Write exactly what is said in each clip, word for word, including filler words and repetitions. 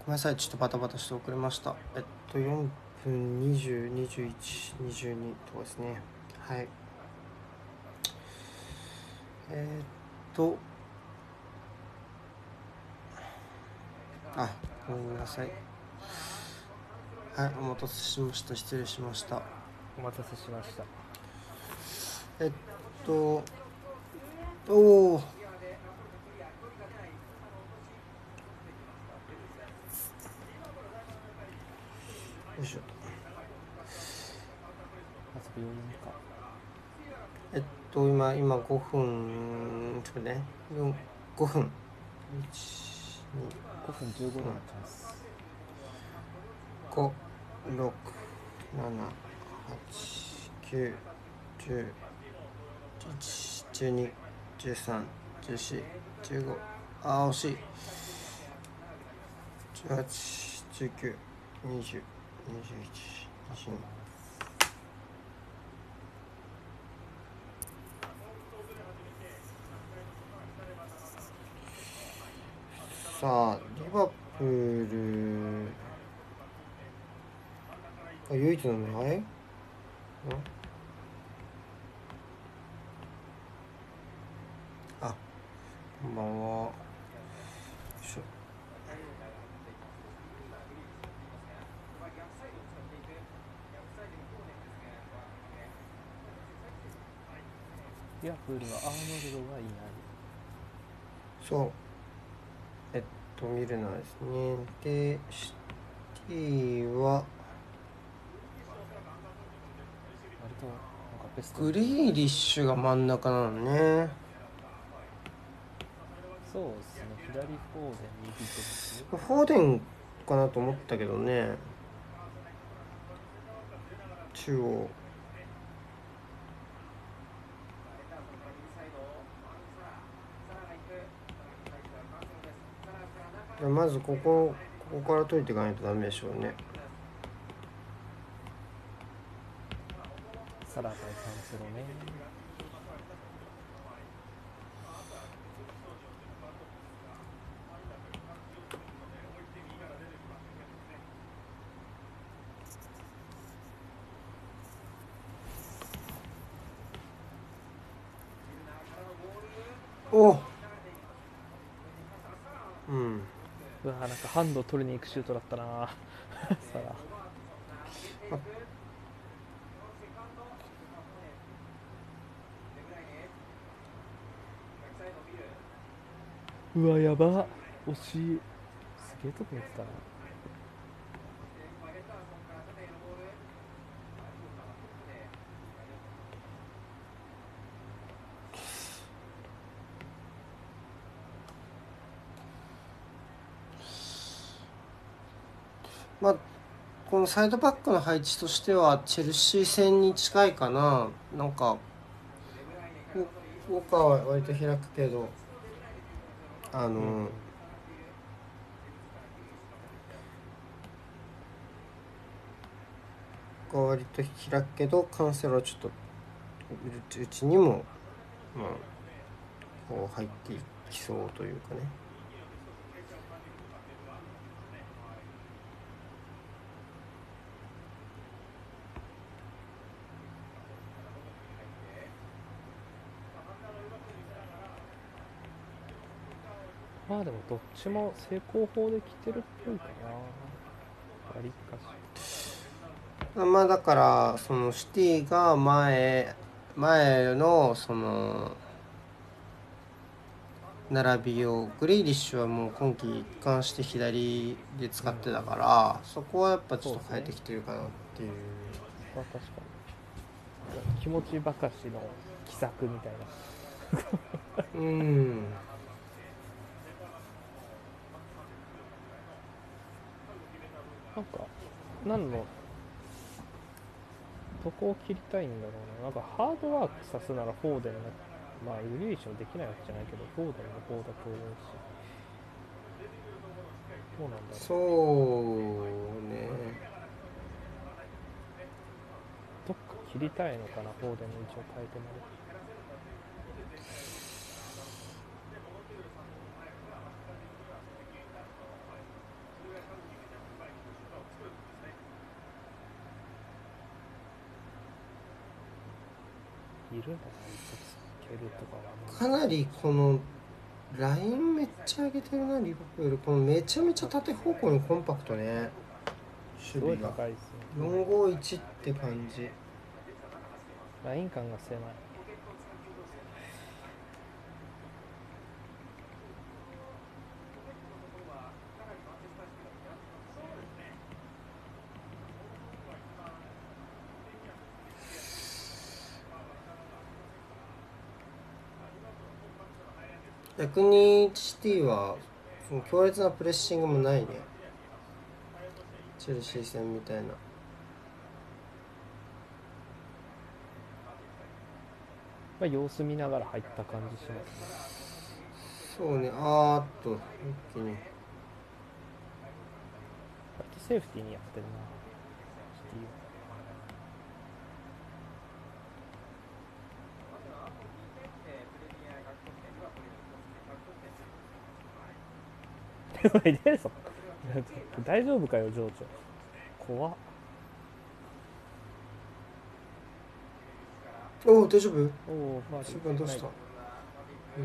ごめんなさい、ちょっとバタバタして遅れました。えっと、よんぷんにじゅう、にじゅういち、にじゅうにとかですね。はい。えー、っと、あ、ごめんなさい。はい、お待たせしました。失礼しました。 お待たせしました。 えっと、おお。よいしょ。 まず病院か。 えっと、今、今ごふん、ちょっとね、ごふん。いち、に、 ごふんじゅうごどのチャンス。 ご、ろく、なな、はち、きゅう、じゅう、じゅういち、じゅうに、じゅうさん、じゅうよん、じゅうご、あー惜しい。じゅうはち、じゅうきゅう、にじゅう、にじゅういち、にじゅうに。さあ、リバプールが唯一の無敗？ん？あ、こんばんは。よいしょ。 リアプールはアーノルドがいない。 そう。えっと、見るのはですね。で、シティは、 割となんかベストにグリーリッシュが真ん中なのね。 そうですね。左フォーデン、右ドイツ。 フォーデンかなと思ったけどね。中央。まずここ、ここから解いていかないとダメでしょうね。 サラ対カンセロね。 おうん。 うわー、なんかハンド取りに行くシュートだったなサラ。うわ、やば。惜しい。すげえとこ見てたな。 まあ、このサイドバックの配置としてはチェルシー戦に近いかな。なんかウォーカーは割と開くけど、あの、 うんうん。 こう割と開くけど、カンセロはちょっとうちにも、まあ、こう入っていきそうというかね。 まあでもどっちも成功法で来てるっぽいかな。わりかし。 まあだからそのシティが前前のその並びをグリーリッシュはもう今季一貫して左で使ってたから、そこはやっぱちょっと変えてきてるかなっていう。 まあ確かに気持ちばかしの奇策みたいな。 うん。 なんか何のどこを切りたいんだろうな。なんかハードワークさすならフォーデンの、まあグリーリッシュもできないわけじゃないけどフォーデンの方だと思うし、どうなんだろう。 そうね。 どっか切りたいのかな、フォーデンの位置を変えてまで。 いるね、あいつつけるとかは。 かなりこのラインめっちゃ上げてるなリバプール。このめちゃめちゃ縦方向にコンパクトね、 すごい守備が高いですね。 よんごいちって感じ。 ライン感が狭い。 逆にシティはその強烈なプレッシングもないね、チェルシー戦みたいな。 まあ、様子見ながら入った感じしますね。 そうね、あーっと一気に割とセーフティーにやってるな、シティは。でそ大丈夫かよ、情緒。怖っ。 おお大丈夫。 おお、まあ、 スーパーどうした。うん、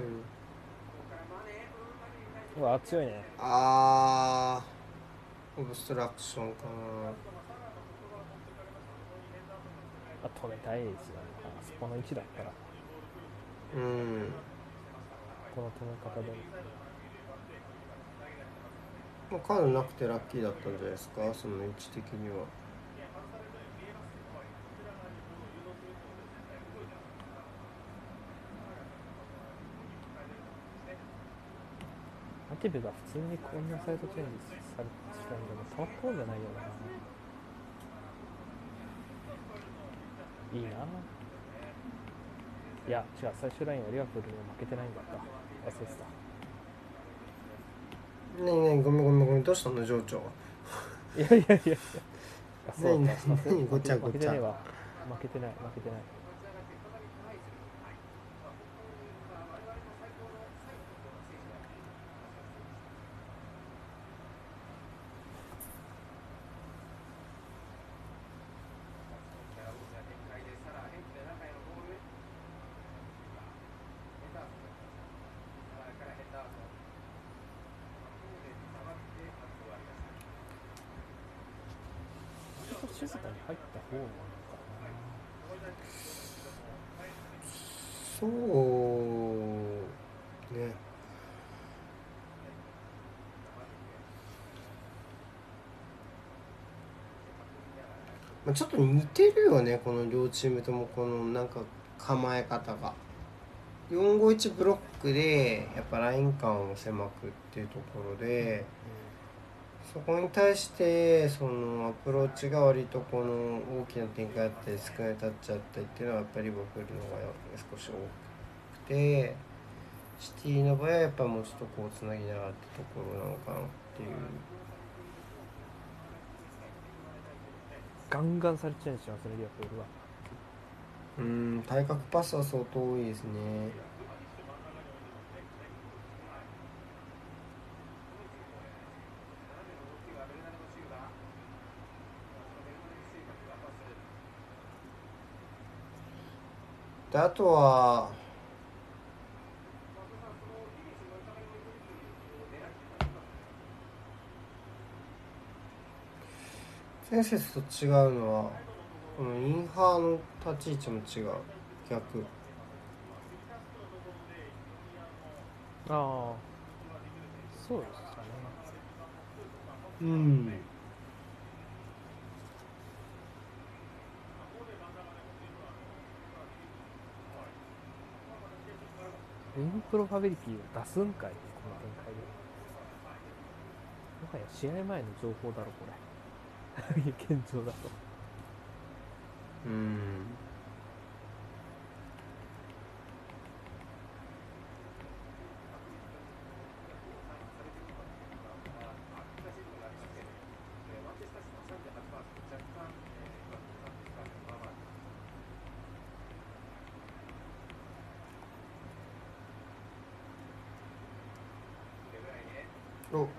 うわ、強いね。 あーオブストラクションかあ、止めたいですよね。あそこの位置だったら、 な。うん、 この止め方で。 まあ、カードなくてラッキーだったんじゃないですか、その位置的には。 マティブが普通にこんなサイドチェンジされしたんだけど、たまったもんじゃないよな。いいな。いや、違う、最終ラインはリバプールに負けてないんだった。忘れてた。 ねえねえ、ごめんごめんごめん、どうしたの情緒。 いやいやいやいや。あ、そう何だった。 何何ごちゃごちゃ。 負けてねえわ。負けてない、負けてない。静かに入った方なのかそうね。まあ、ちょっと似てるよね、この両チームとも。このなんか構え方がよんごいちブロックでやっぱライン間を狭くっていうところで、そこに対してそのアプローチが割とこの大きな展開だったり少ないタッチだったりっていうのはやっぱりリバプールの方が少し多くて、シティの場合はやっぱもうちょっとこうつなぎながらってところなのかなっていう。 ガンガンサルチェンジしますね、リバプールは。 うん、対角パスは相当多いですね。であとは前節と違うのはこのインハーの立ち位置も違う。逆。 ああ、そうでしたね。 うん。 インプロバビリティを出すんかい、この展開で。もはや試合前の情報だろ、これ。現状だと。 うん。お、 うまいね。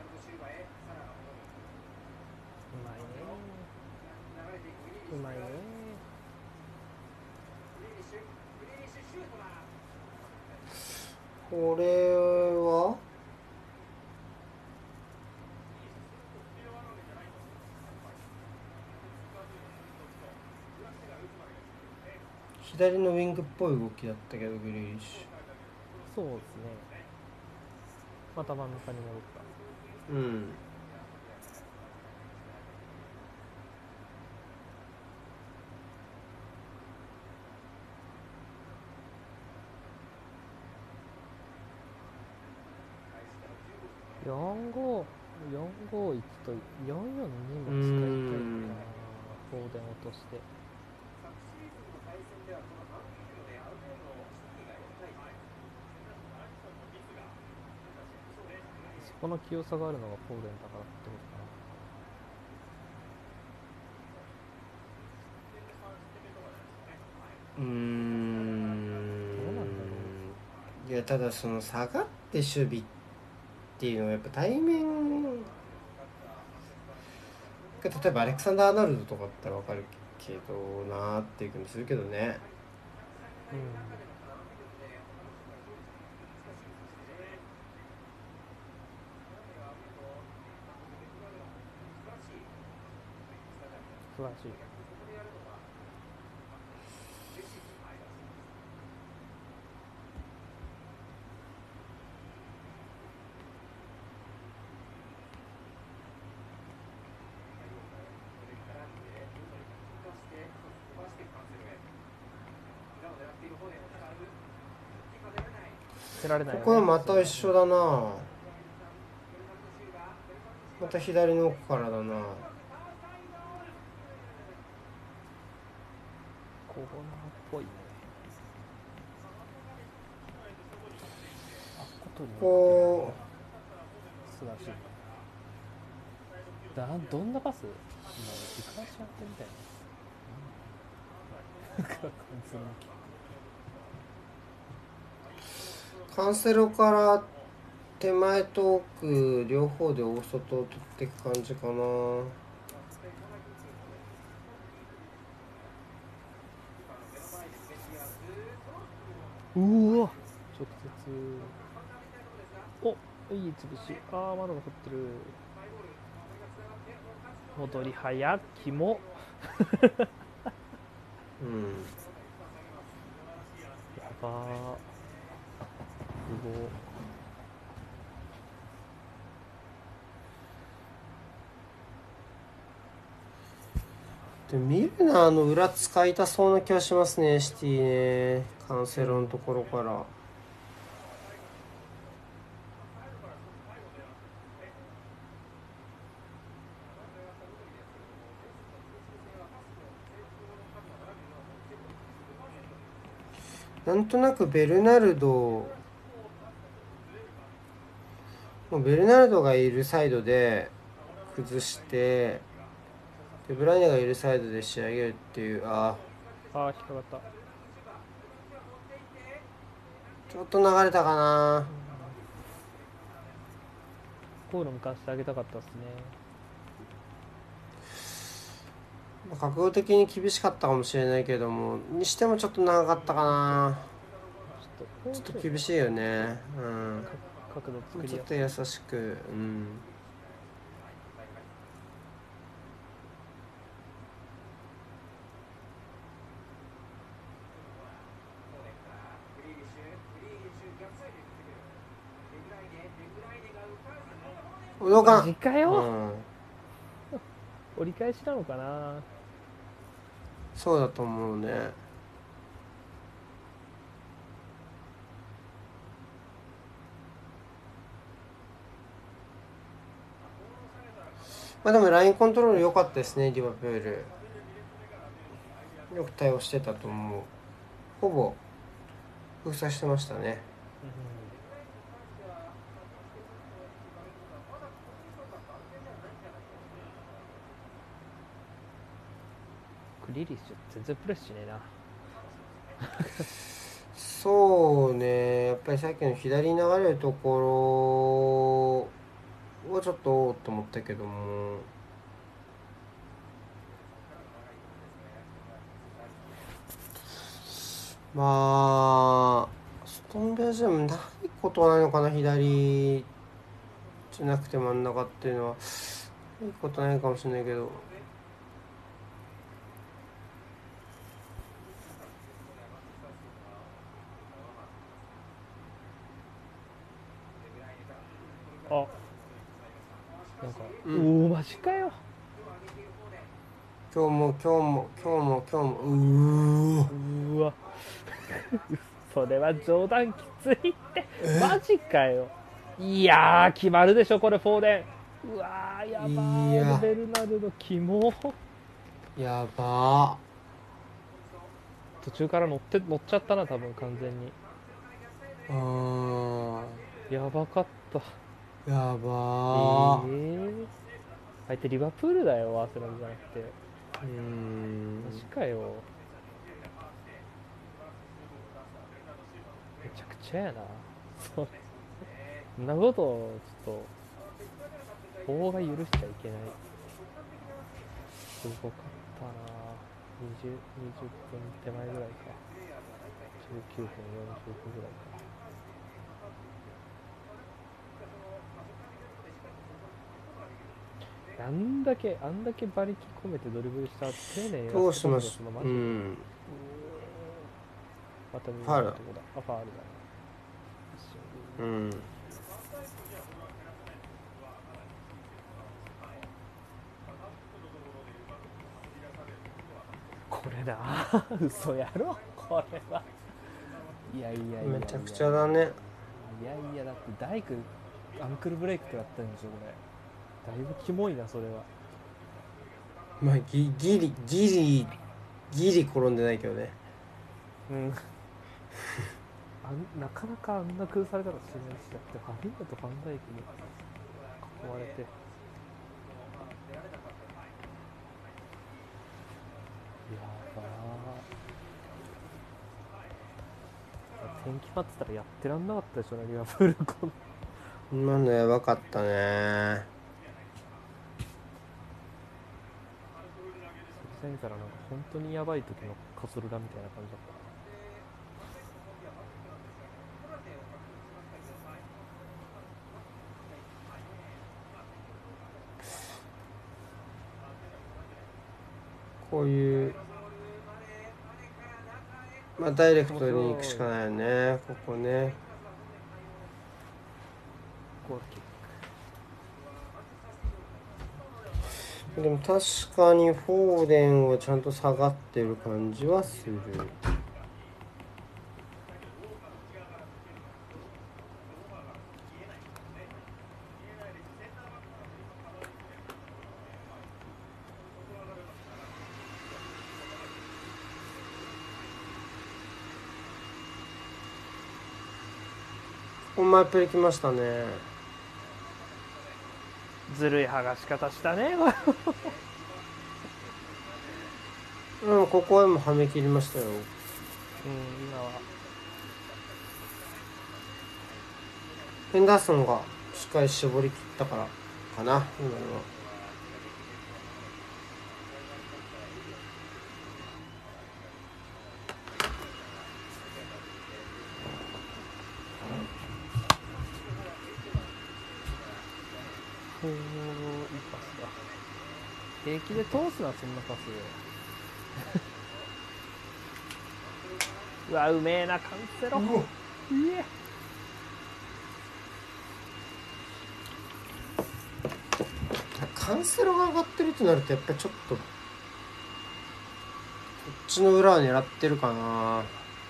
うまいね。 これは左のウィングっぽい動きだったけど、グリーリッシそうですね。また真ん中に戻った。 ュ。うん。 よんご、よんごいちとよんよんにも使いたいかな。フォーデン落として。そこの清さがあるのがフォーデンだからってことかな。 うーん。 どうなんだろいや、ただその下がって守備っていうのはやっぱ対面、例えばアレクサンダー・アーノルドとかだったら分かるけどなーっていう気もするけどね。 う。うん。素晴らしい。捨てられないよね。 ここはまた一緒だな。また左の奥からだな。 コーナーっぽいね。あっことにこ素晴らしい。だどんなパス？もう時間しちゃってみたいな。完全にうカンセロから手前と奥両方で大外を取っていく感じかな。 うわ直接。おいい潰し。ああまだ残ってる。戻り早きもうんやばー。すごい。 でミルナーの裏使いたそうな気がしますね、シティね。カンセロのところから。なんとなくベルナルド、もうベルナルドがいるサイドで崩して、でブライネがいるサイドで仕上げるっていう、あああ引っかかった。 ちょっと流れたかな。 こういうの向かしてあげたかったですね。 覚悟的に厳しかったかもしれないけども、にしてもちょっと長かったかな。ちょっと厳しいよね。うん。 角度作りちょっとやすい。 優しく、うん。動かん。 マジかよ、 うん、 折り返しなのかな。 そうだと思うね。まあでもラインコントロール良かったですね、リバプール。よく対応してたと思う。ほぼ封鎖してましたね。 グリリッシュ全然プレスしねえな。 そうね、やっぱりさっきの左に流れるところはちょっとおーっと思ったけども、まあストーンベアジアムないことはないのかな、左じゃなくて真ん中っていうのは。いいことないかもしれないけど。 あ、なんか、 ううん、おおマジかよ。 今日も今日も今日も今日もうーうーわそれは冗談きついってマジかよ。いやー決まるでしょこれフォーデン。うわーやばいやーベルナルドキモ。 やば途中から乗って乗っちゃったな多分完全に。 ー。あやばかった。 ーやえばー。 ー、相手リバプールだよアーセナルじゃなくて。 うーん。 マジかよ。めちゃくちゃやなそんなことをちょっと法が許しちゃいけない。すごかったな。にじゅう、にじゅっぷん手前ぐらいか。じゅうきゅうふんよんじゅうごぐらいか。あんだけあんだけ馬力込めてドリブルした後丁寧にやどうってこしますそのマジで、 うん。 また見ファウルるとこだ。あ、ファールだね。 うん。 これだ嘘やろこれは。いやいやいやいや、 めちゃくちゃだね。 いやいやだって大工アンクルブレイク食らったんでしょこれ。だいぶキモいなそれは。 まあギギリギリギリ転んでないけどね。 うんあんなかなかあんな崩されたらしないし、だってハリーとファンダイクに囲まれて、やばー。天気待ってたらやってらんなかったでしょうねリバプール。この今のやばかったね。 それ見たらなんか本当にやばい時のカソルラみたいな感じだった。 こういうまあダイレクトに行くしかないよね。ここね。 ゴールキッでも確かにフォーデンはちゃんと下がってる感じはする。ここ前プレ来ましたね。 ク。ずるい剥がし方したねうん、ここはもうはめ切りましたよ。 うん、今はヘンダーソンがしっかり絞り切ったからかな、今のは。 おーいいパスだ。平気で通すなそんなパスうわうめえなカンセロ。うえカンセロが上がってるとなるとやっぱりちょっとこっちの裏を狙ってるかな。 うん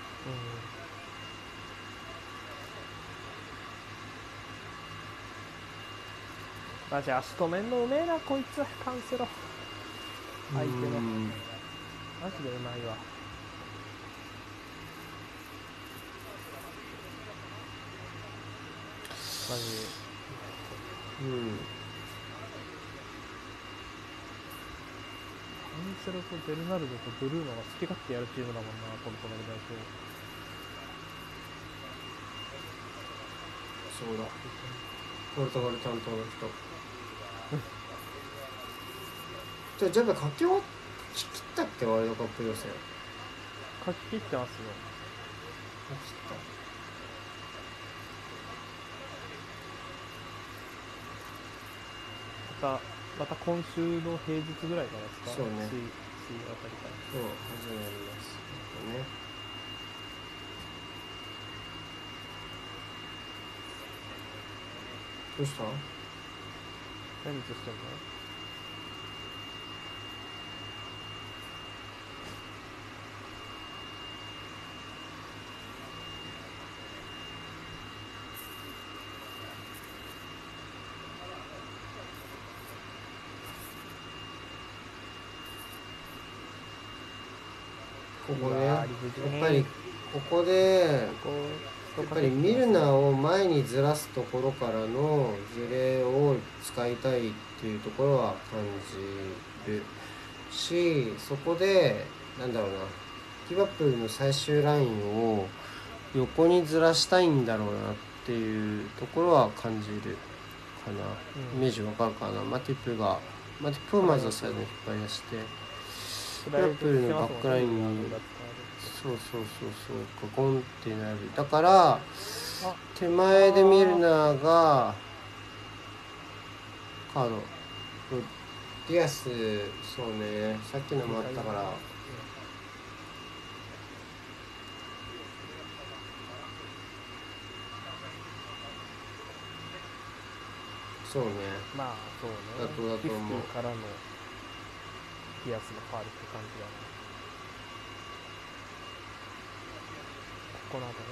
マジ足止めんのうめえなこいつカンセロ。相手のマジでうまいわ。マジうんカンセロとベルナルドとブルーノが好き勝手やるチームだもんなポルトガル代表。 そうだ、ポルトガル担当の人じゃあじゃあ書き終わき切ったっけ、ワールドカップ予選。 書き切ってますよ。 書き切ったまた今週の平日ぐらいからですか。 そうね、 水水曜あたりから。 そう始まりますね。どうした？ 何映してんの？ ここね、 うわやっー理不尽ぱりここでこうやっぱりミルナーを前にずらすところからのズレを使いたいっていうところは感じるし、そこでなんだろうな、リバプールの最終ラインを横にずらしたいんだろうなっていうところは感じるかな、 うんイメージわかるかな。マティプがマティプをまずサイドに引っ張り出して、リバプールのバックラインにそうそうそうそうゴンってなる。だから手前でミルナーがカードディアス、そうね、さっきのもあったから、そうね、 まあそうね、 だとだと思う。 フィフティからのディアスのファウルって感じだね。ここの後ね。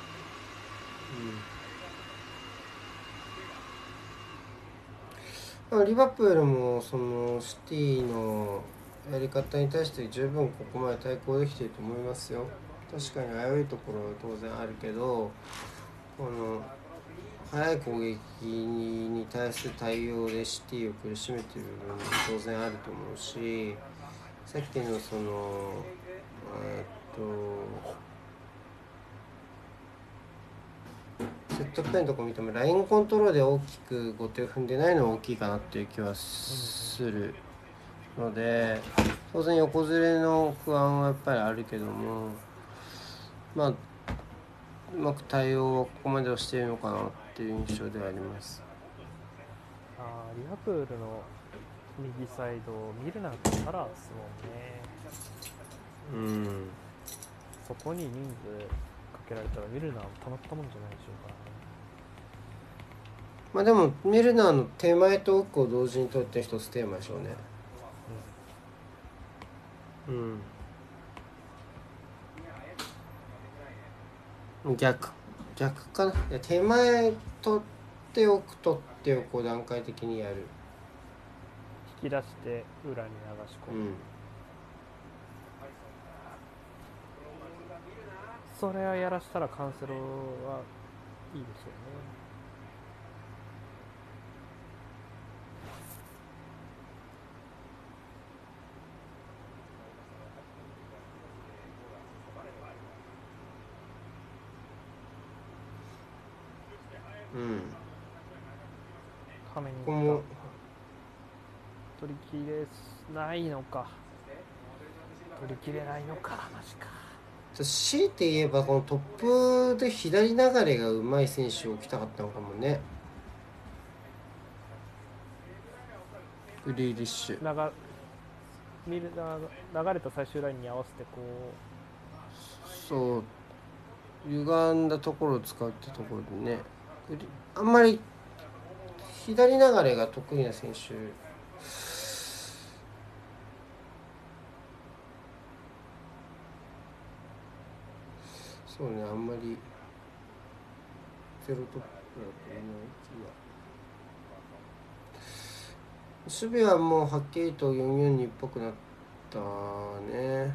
うん、リバプールもそのシティのやり方に対して十分ここまで対抗できていると思いますよ。確かに危ういところは当然あるけど、この速い攻撃に対する対応でシティを苦しめている部分も当然あると思うし、さっきのそのえっとセットプレーのとこ見てもラインコントロールで大きく後手を踏んでないのは大きいかなっていう気はするので、当然横ずれの不安はやっぱりあるけども、まあうまく対応はここまではしているのかなっていう印象ではあります。 あーリバプールの右サイドミルナーとサラーですもんね。 うん、 そこに人数かけられたらミルナーもたまったもんじゃないでしょうからね。 まあでもミルナーの手前と奥を同時に取って一つテーマでしょうね。うん、逆逆かな。いや手前取って奥取ってをこう段階的にやる。 引き出して裏に流し込む、 うん、 それはやらしたらカンセロはいいですよね。 うん、 ためにここも取り切れないのか、取り切れないのか、マジか。 強いて言えばこのトップで左流れがうまい選手を置きたかったのかもね。グリーリッシュ流ミル流れた最終ラインに合わせてこそう歪んだところを使うってところでね、あんまり左流れが得意な選手そうね、あんまりゼロトップだと思う気が。守備はもうはっきりとよんよんにっぽくなったね。 う、うん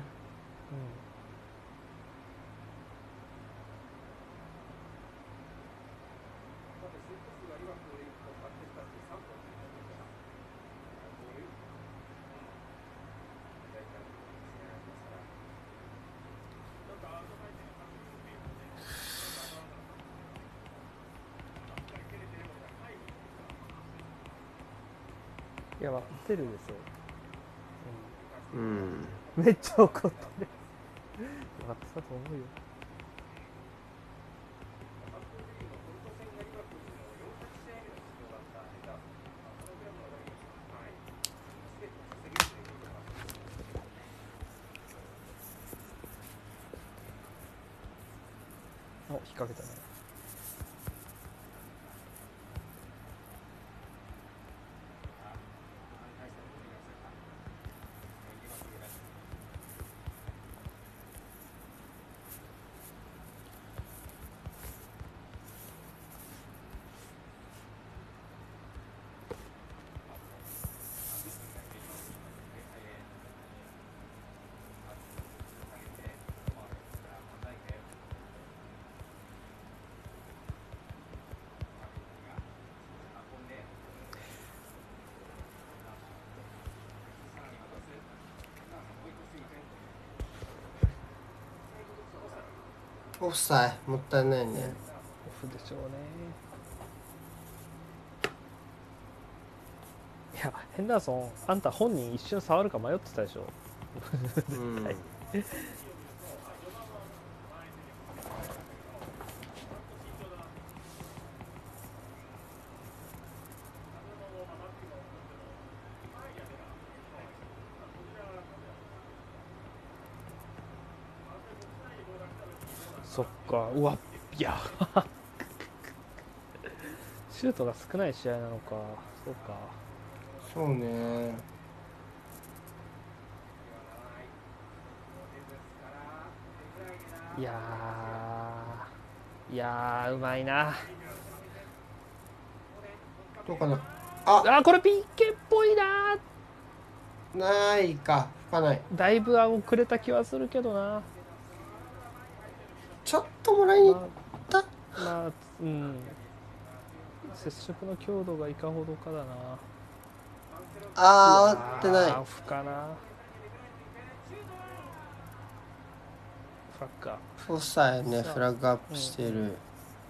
いや、テルですよ、 うん、 うん、めっちゃ怒ってるよかったと思うよ。 引っ掛けたね。 オフサイもったいないね。 オフでしょうね。いやヘンダーソン、あんた本人一瞬触るか迷ってたでしょ。 うん、 はいそっか、うわ、いやシュートが少ない試合なのか。そうか。 そうね。 いやーいやーうまいな。 どうかな。あ、 あ、これ ピーケー っぽいな。 ないか、吹かない。 だいぶ遅れた気はするけどな。 ちょっともらいに行っまた。 あ、まあ、うん接触の強度がいかほどかだな。 あー、合ってない。 オフかな。フラッグアッオフサイね、 さあフラッグアップしている。 うんうん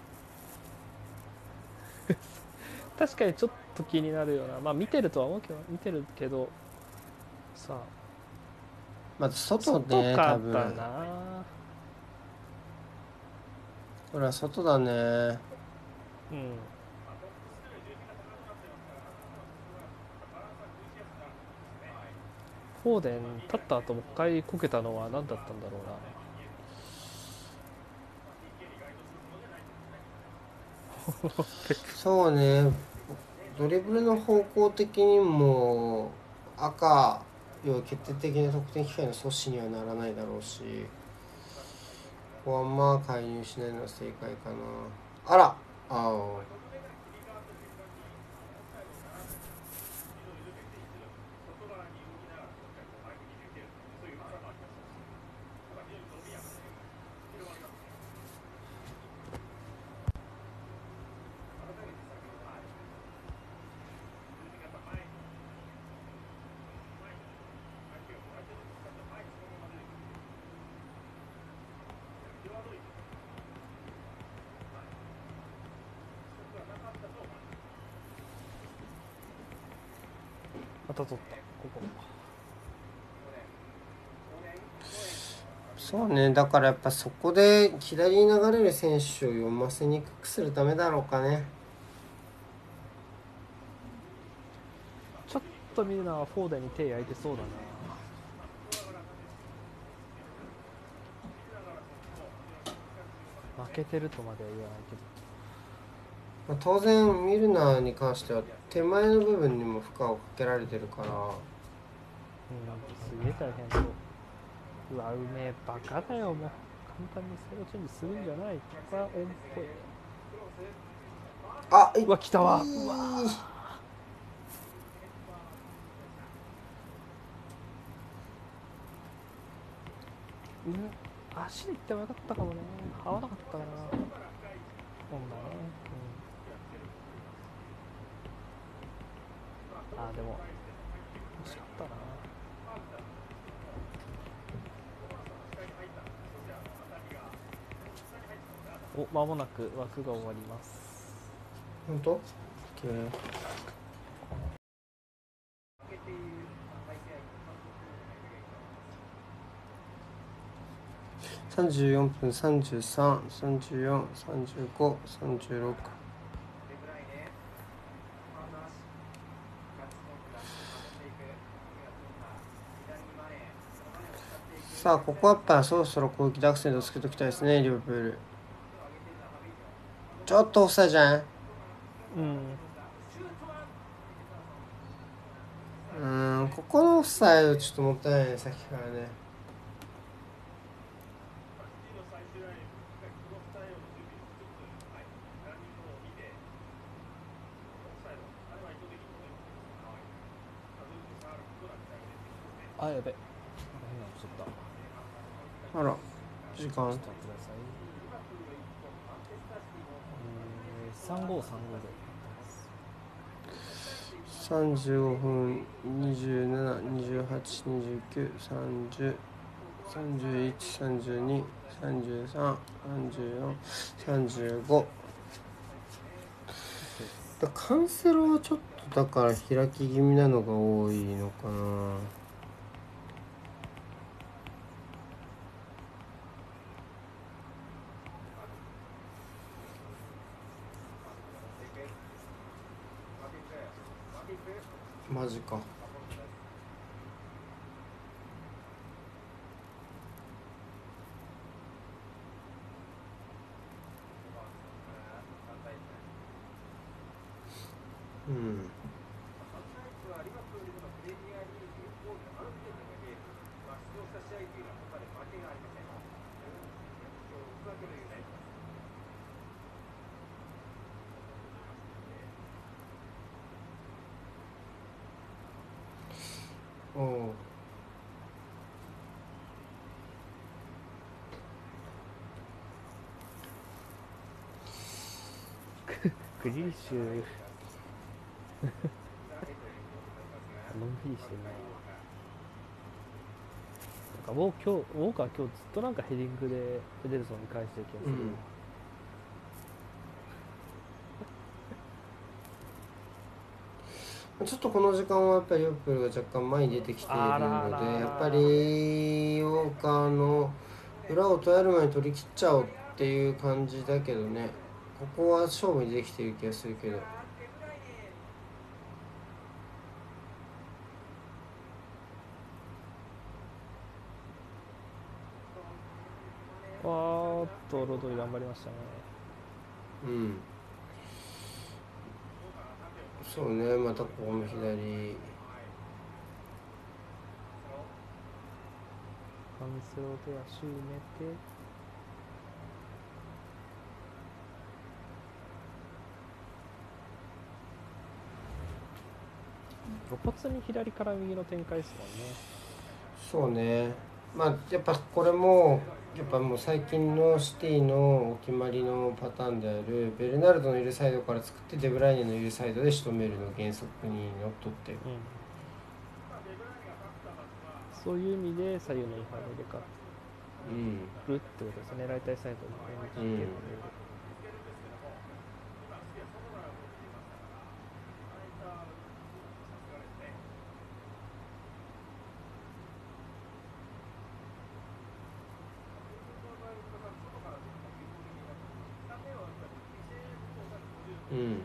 プ確かにちょっと気になるような。まあ見てるとは思うけど、見てるけどさあまず外外ね、 か多分。 ったな。 これは外だね。 うんフォーデン立った後もう一回こけたのは何だったんだろうな。 そうね。ドリブルの方向的にも赤、要は決定的な得点機会の阻止にはならないだろうし、ここはまあ介入しないのが正解かな。あら、ああ。 また取ったここ。 そうね、だからやっぱそこで左に流れる選手を読ませにくくするためだろうかね。 ちょっと見るのはフォーデンに手焼いてそうだな。負けてるとまでは言わないけど、 まあ、当然ミルナーに関しては手前の部分にも負荷をかけられてるから、 うんすげえ大変そう。うわうめえ、バカだよ。もう簡単にサイドチェンジするんじゃない。ここはオンっぽい。 あうわ来たわ。 いうわうん足でいってもよかったかもね。合わなかったかな。オンだね。うん、あでも惜しかったな。お間もなく枠が終わります。 本当？ OK。さんじゅうよんぷん、さんじゅうさん、さんじゅうよん、さんじゅうご、さんじゅうろく。さあ、ここはやっぱそろそろ攻撃でアクセントをつけておきたいですね、リバプール。 ちょっとオフサイドじゃん。 うんうーん、ここのオフサイドちょっともったいないね、さっきからね。 あやべなんか変なのしちゃったあら、時間ちょっと待ってくださいえー、さんごさんごでさんじゅうごふん、にじゅうなな、にじゅうはち、にじゅうきゅう、さんじゅう、さんじゅういち、さんじゅうに、さんじゅうさん、さんじゅうよん、さんじゅうご。だカンセロはちょっとだから開き気味なのが多いのかな。マジか。うん。おう。 グリーリッシュのんびりしてるななんかもう今日ウォーカー今日ずっとなんかヘディングでエデルソンに返してる気がする、 うんちょっとこの時間はやっぱりヨップルが若干前に出てきているあらのららで、やっぱりウォーカーの裏を取られる前に取り切っちゃおうっていう感じだけどね、ここは勝負にできている気がするけど。 わーっとロドリ頑張りましたねうん、そうね、またここの左。 カンセロで足埋めて露骨に左から右の展開ですもんね。 そうね、まあやっぱこれもやっぱもう最近のシティのお決まりのパターンであるベルナルドのいるサイドから作ってデブライネのいるサイドで仕留めるの原則にのっとってる。 うん、そういう意味で左右の違反を入れ替うんるってことですね。狙いたいサイドに演じてはめる。 うん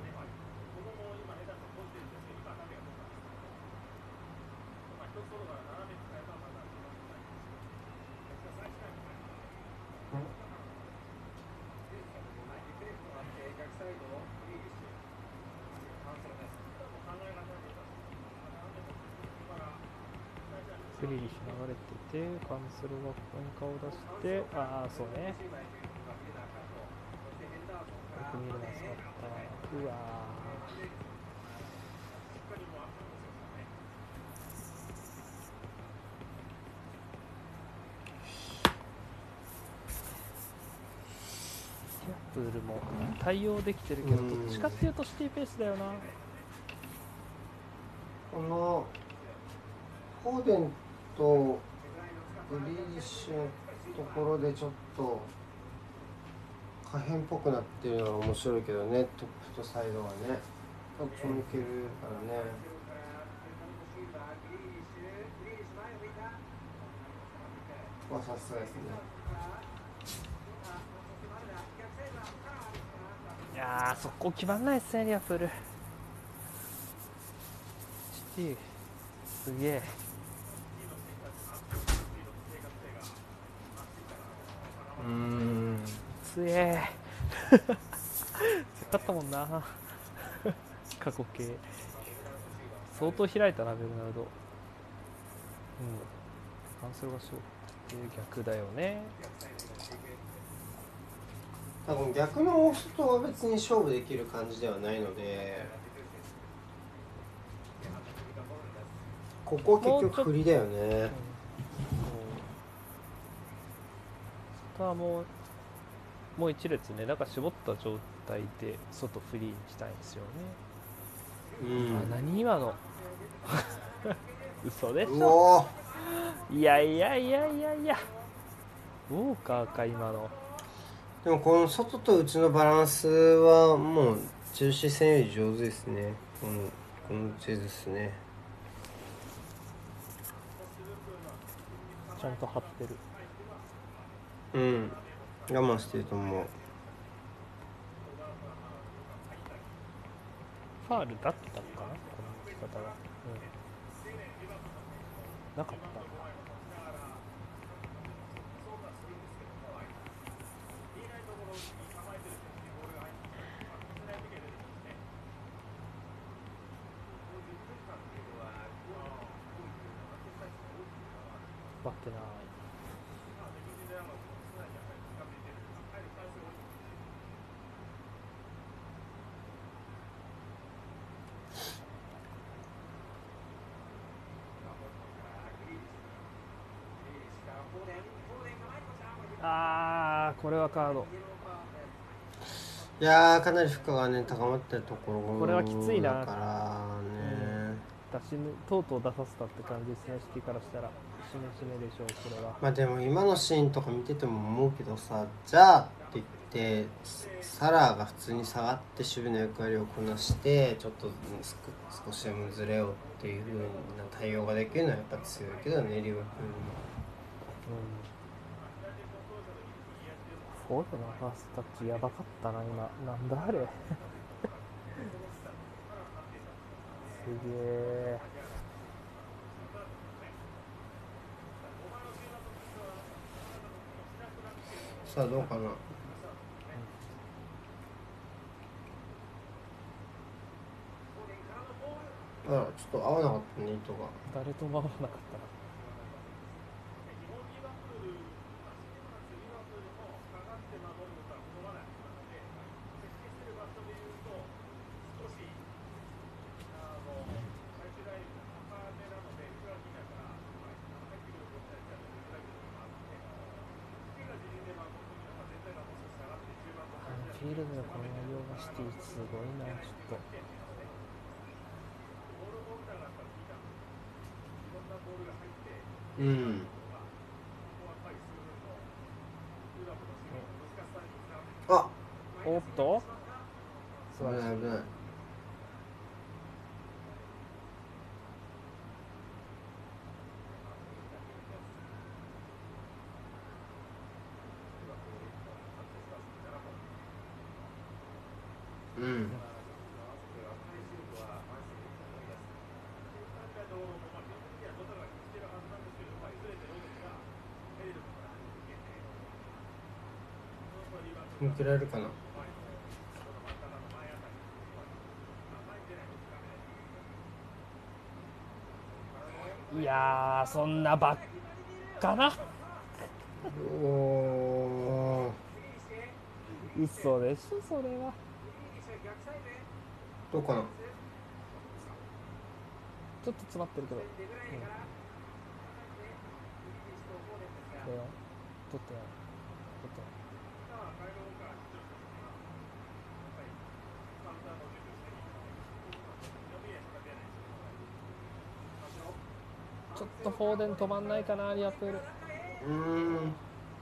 グリーリッシュ流れてて、カンセロがここに顔を出して、ああ、そうね。よく見るな、使った。うわー。プールも対応できてるけど、どっちかっていうとシティペースだよな。 このフォーデンとグリーリッシュのところでちょっと可変っぽくなってるのは面白いけどね、トップとサイドはねどっちもいけるからね。ここはさすがですね。 いやー、速攻決まんないっすね、リアプール。シティ、すげえ。 うーんつえかったもんな過去形相当開いたなベルナルド。うん、カンセロが勝って逆だよね。 多分逆の大外は別に勝負できる感じではないので、ここ結局振りだよね。うん、 そうはもうもう一列ね、だから絞った状態で外フリーにしたいんですよね。うん、あ、何今の嘘でしょ。いやいやいやいやいや、ウォーカーか今の。 でもこの外と内のバランスはもう中止戦より上手ですね。このこの地図ですね。 ちゃんと張ってる。 うん、我慢してると思う。 ファールだったのかな、この打ち方は。うん、なかった。バッてない。あー、これはカード。 いやー、かなり負荷がね高まってるところこれはきついなだからね、 うん、出しとうとう出させたって感じですね、シティからしたら。しめしめでしょう、これは。 まあでも今のシーンとか見てても思うけどさ、じゃあって言ってサラーが普通に下がって守備の役割をこなしてちょっと少しでもずれようっていう風な対応ができるのはやっぱ強いけどね、リバプールも。 フォードのファーストタッチやばかったな今。なんだあれすげえ。 さあどうかな、うん、あらちょっと合わなかったね、糸が。 誰とも合わなかったな。フィールドのこの内容がシティすごいな、ちょっと。 うん。あ、 おっと危ない危ない。うん。抜けられるかな。 いやー、そんなばっかな。 おお。 嘘でしょそれは。 どうかな。 ちょっと詰まってるけど、うん、これは取ってない、取ってない。ちょっとフォーデン止まんないかな、リアプール。 うーん。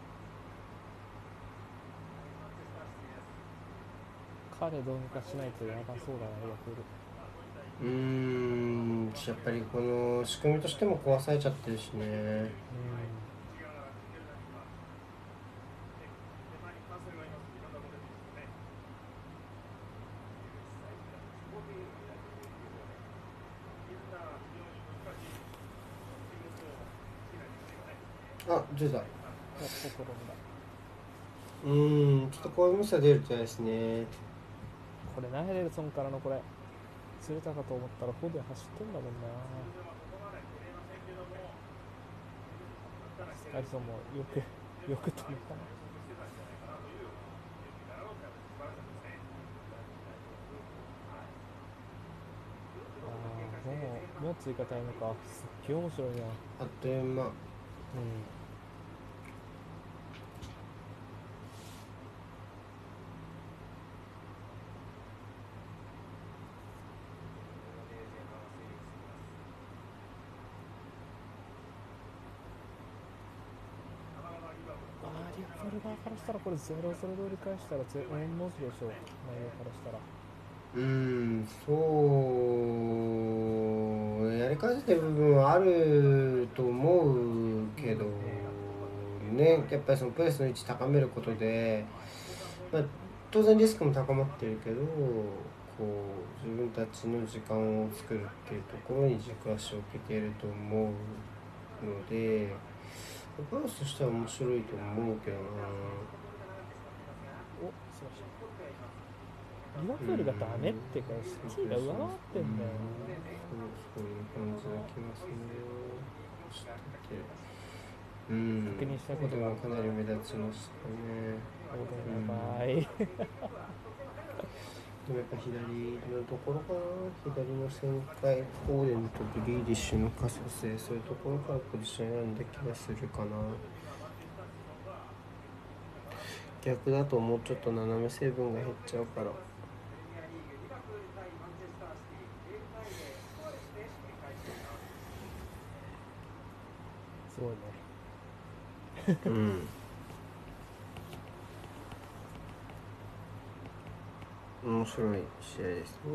彼どうにかしないとやばそうだな、リアプール。 うーん、やっぱりこの仕組みとしても壊されちゃってるしね。うん、あ、出た。 うーん、ちょっとこういうミスが出ると嫌ですね。 これナヘレルソンからのこれ釣れたかと思ったらフォーデン走ってんだもんな。アリソンもよくよく止めたな。あーもうもう追加タイムか。すっげえ面白いな。 あっという間。 うん。あーリアル側からしたらこれゼロゼロで折り返したらぜ御の字でしょう。内容からしたら。 うーん、そう、やり返してる部分はあると思うけど、ね、やっぱりそのプレスの位置高めることで、まあ、当然リスクも高まってるけど、こう自分たちの時間を作るっていうところに軸足を置けていると思うので、バランスとしては面白いと思うけどな。 お、すいません。リバプールがダメってか、シティが上回ってんだよな。 そうそういう感じがきますね。うん、 確認したいことがかなり目立ちましたね。 オーデンやばい。 でもやっぱ左のところかな、左の旋回、オーデンとグリーディッシュの可塑性、そういうところからポジション選んだ気がするかな。逆だともうちょっと斜め成分が減っちゃうから。 すごいね。 うん。面白い試合ですね。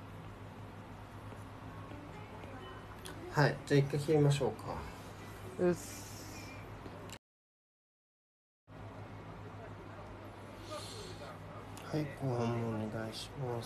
はい、じゃあ一回切りましょうか。 うっす。 はい、後半もお願いします。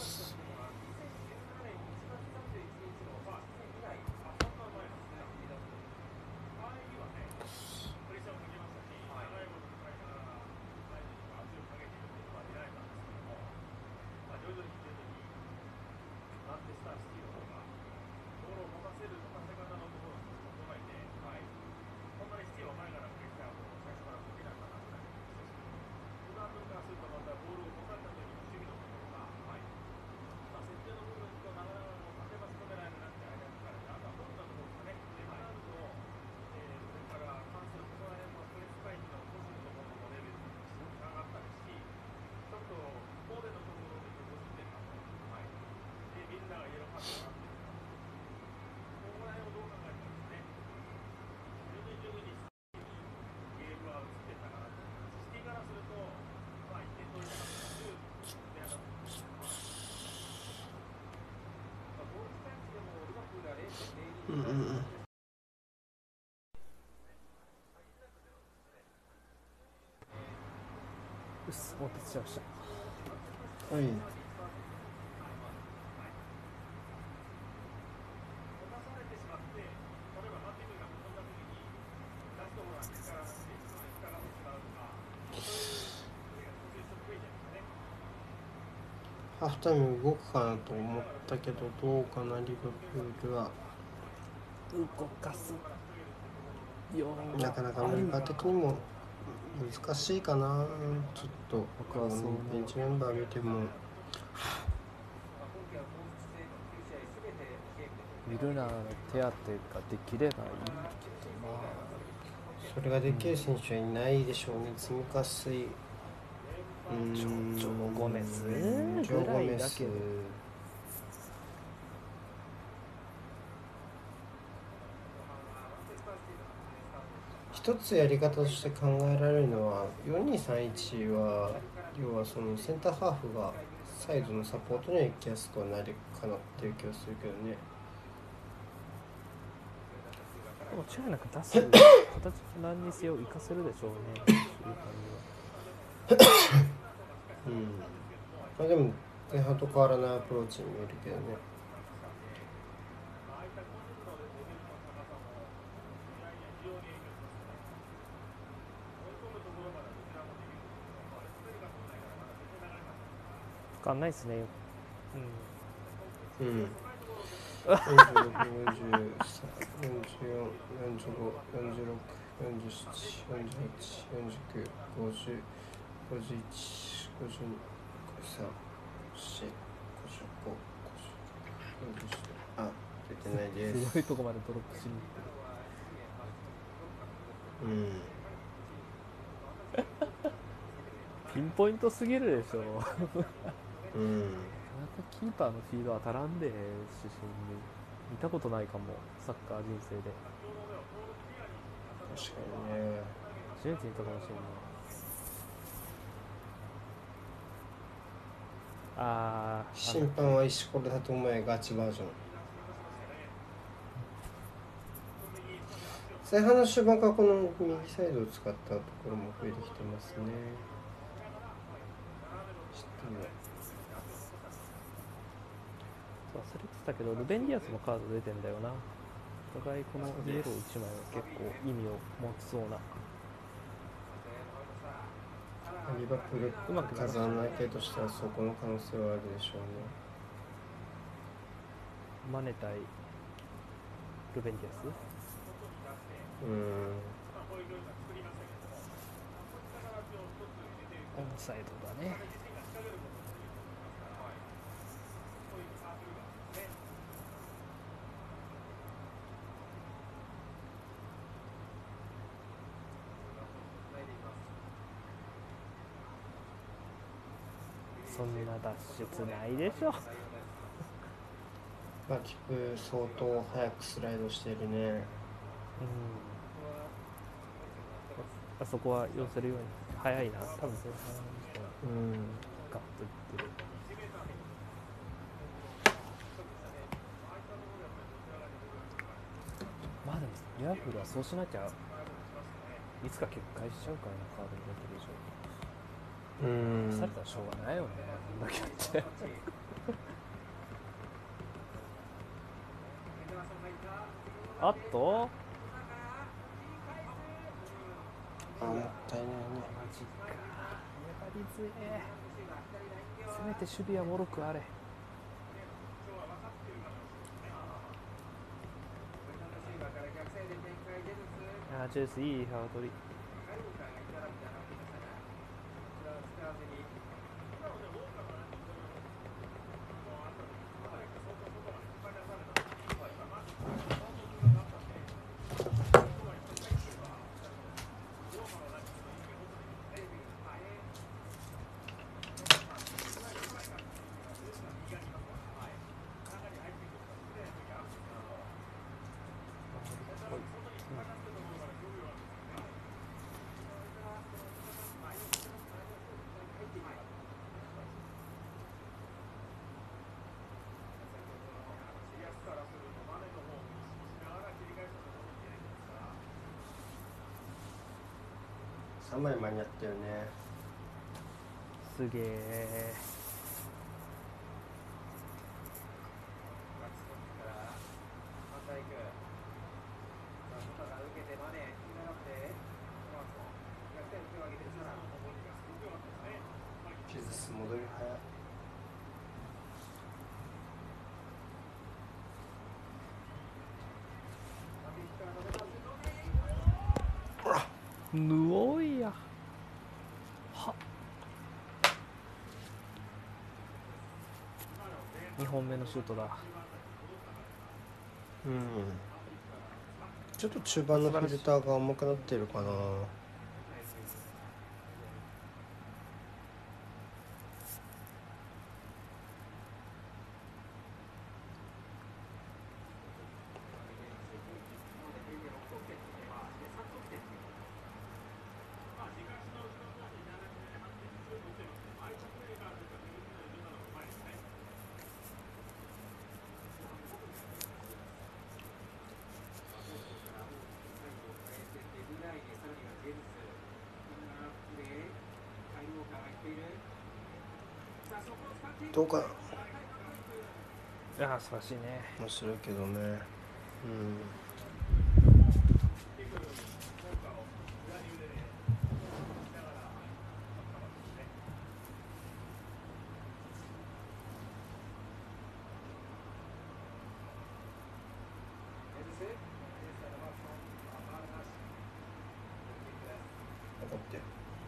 うんうんうん。 うっす、お手伝いしました。 はい。ハーフタイム動くかなと思ったけど、どうかな、リバプールは。 動かすようなかなかメンバー的にも難しいかな。ちょっと僕はそう思う。 ベンチメンバー見てもミルナーの手当てができればいいけどな。 それができる選手はいないでしょうね。積みかすい。うん、 ジョジョゴメスジョぐらいゴメスだけど。 一つやり方として考えられるのはよんにさんいちは要はそのセンターハーフがサイドのサポートには行きやすくはなるかなっていう気がするけどね。 間違いなく出す形何にせよ活かせるでしょうね、習慣には。 うん。まあでも前半と変わらないアプローチに見えるけどね。 分かんないですね。 うんうん。よんじゅうろく、よんじゅうさん、よんじゅうよん、よんじゅうご、よんじゅうろく、よんじゅうなな、よんじゅうはち、よんじゅうきゅう、ごじゅう、ごじゅういち、ごじゅうに、ごじゅうさん、ごじゅうよん、ごじゅうご、ごじゅうろく、ごじゅうなな、あ、出てないです。 すごいとこまでドロップしに行ってる。 うん。 ピンポイントすぎるでしょ。なかうん。 なかキーパーのフィード当たらんで、主審に。見たことないかも、サッカー人生で。 確かにね。 初めて見たかもしれない。あー、 審判は石ころだと思えガチバージョン。前半の終盤からこの右サイドを使ったところも増えてきてますね。知ってる。 忘れてたけど、ルベン・ディアスのカード出てんだよな。お互いこのイエローいちまいは結構意味を持ちそうな。 リバプールうまく風穴系としてはそこの可能性はあるでしょうね。 マネ対ルベン・ディアス。 うん。 オンサイドだね。そんな脱出ないでしょ。 まあキック相当早くスライドしてるね。 うん。あそこは寄せるように早いな。多分前半の時間うん。 ガッといってる。まあでもリバプールはそうしなきゃいつか決壊しちゃうからな。カードに出てる以上。 うん。 されたらしょうがないよね。こんだけやってあっとあ、もったいないね。 マジか。粘り強え。せめて守備はもろくあれ。あー、ジェイスいい幅取り。 さんまい間に合ったよね。 すげえ。 ジェズス戻り早い。 ぬおいや。はにほんめのシュートだ。 うん。ちょっと中盤のフィルターが重くなってるかな。どうかな。 いやー、素晴らしいね。 面白いけどね。うん。 て。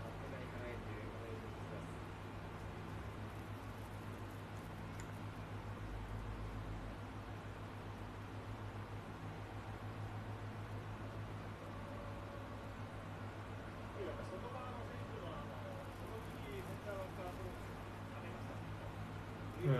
うん。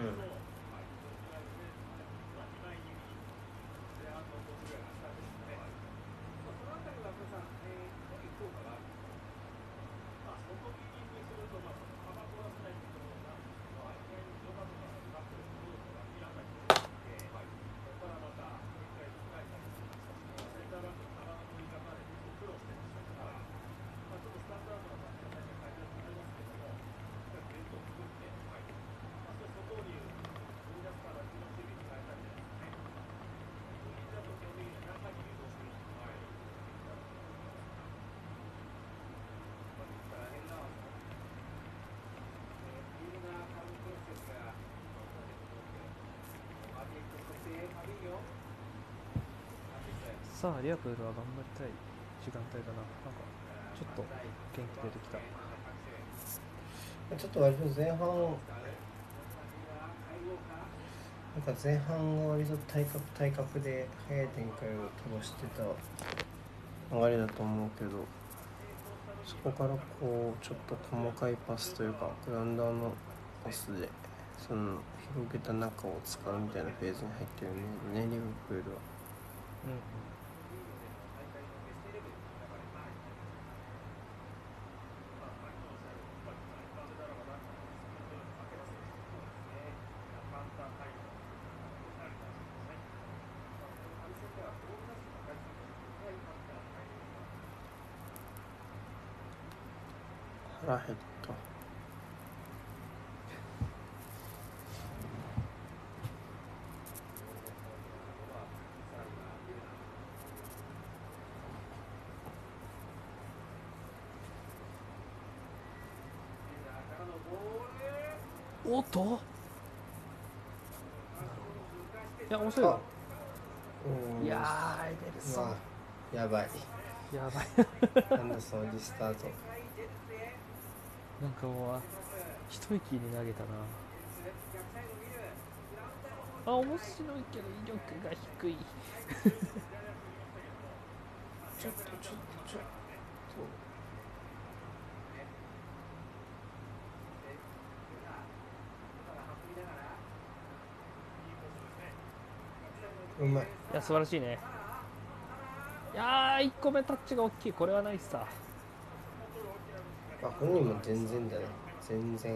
さあリアプールは頑張りたい時間帯だな。なんかちょっと元気出てきた。 ちょっと割と前半なんか前半が割と体格体格で速い展開を飛ばしてた流れだと思うけど、そこからこうちょっと細かいパスというかグラウンダーのパスでその広げた中を使うみたいなフェーズに入ってるね、リバプールは。 うんうん。 腹減った。 おっと、いや面白いよ。いやーエデルソンやばいやばいアンダーソンリスタート。 なんかもう一息に投げたな。あ、面白いけど威力が低いちょっとちょっとちょっとうまい。 いや素晴らしいね。いやーいっこめタッチが大きい。これはないさ。 あ、本人も全然だね、全然。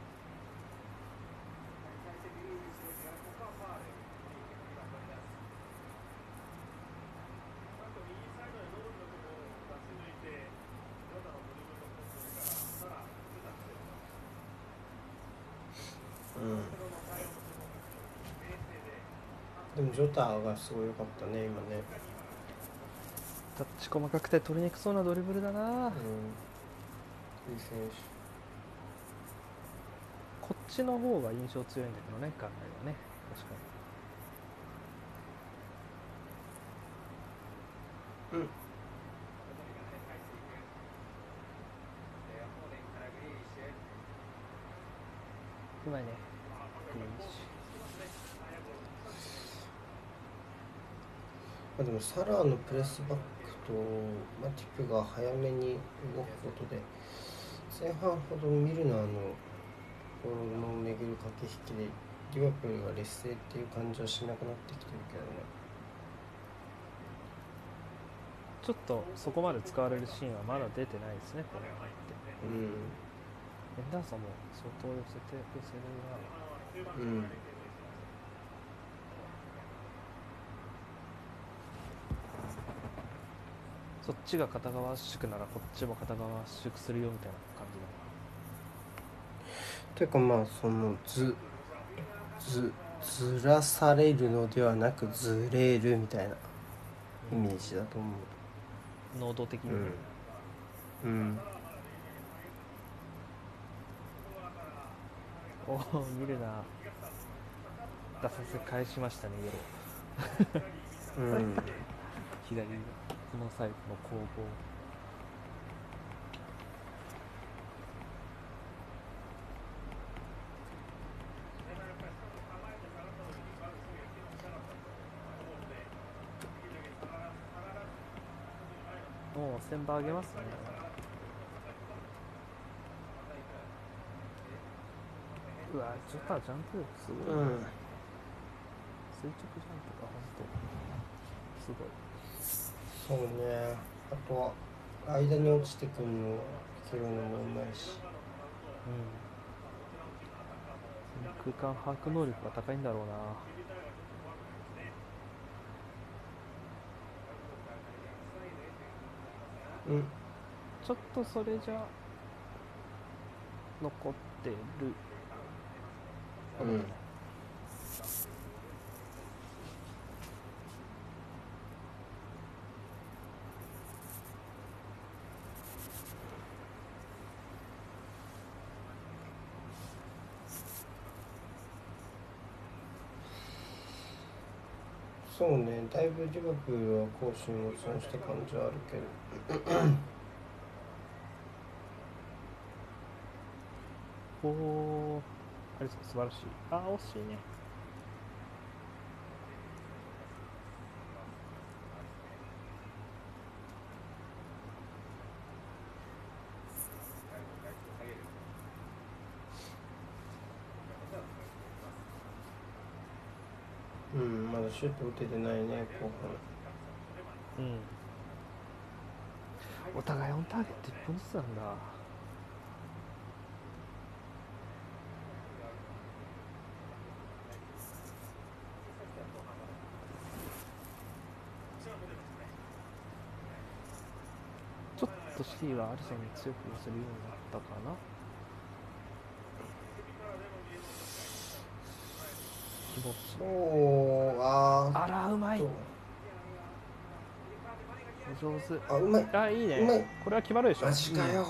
うん、でもジョタがすごい良かったね今ね。 タッチ細かくて取りにくそうなドリブルだな。うん、いい選手。 こっちの方が印象強いんだけどね、考えはね。確かに。うん。 うまいね。 まあ、でもサラーのプレスバックとマティプが早めに動くことで前半ほどミルナーのボールの巡る駆け引きでリバプールが劣勢っていう感じはしなくなってきてるけどね。 ちょっとそこまで使われるシーンはまだ出てないですね、これ入って。 うん。 エンダーソンも相当寄せて寄せるな。 うん。 そっちが片側圧縮ならこっちも片側圧縮するよみたいな感じだというかまあそのずずずらされるのではなくずれるみたいなイメージだと思う。 能動的にね。 うん、うん、 おお見るな。出させ返しましたね、イエロー、うん、左このサイドの攻防。 もうせんばあげますね。うわちょっとジャンプ力すごい、 うん。 垂直ジャンプがほんとすごい。 そうね。あとは間に落ちてくるの拾うのもうまいし。 うん、空間把握能力が高いんだろうな。 うん。 ちょっとそれじゃ残ってる。あ、でもない。 そうね。だいぶリバプールは攻守にも損した感じはあるけど。 おお、あれ素晴らしい。あー、惜しいね。 うん、まだシュート打ててないね、後半。 うん。お互いオンターゲットいっぽんずつなんだ。ちょっとシティはアリソンに強く寄せるようになったかな。気持ちそう、あーあらうまい、上手。 あ、うまい。 あ、いいね。 うまい。 これは決まるでしょ。 マジかよ、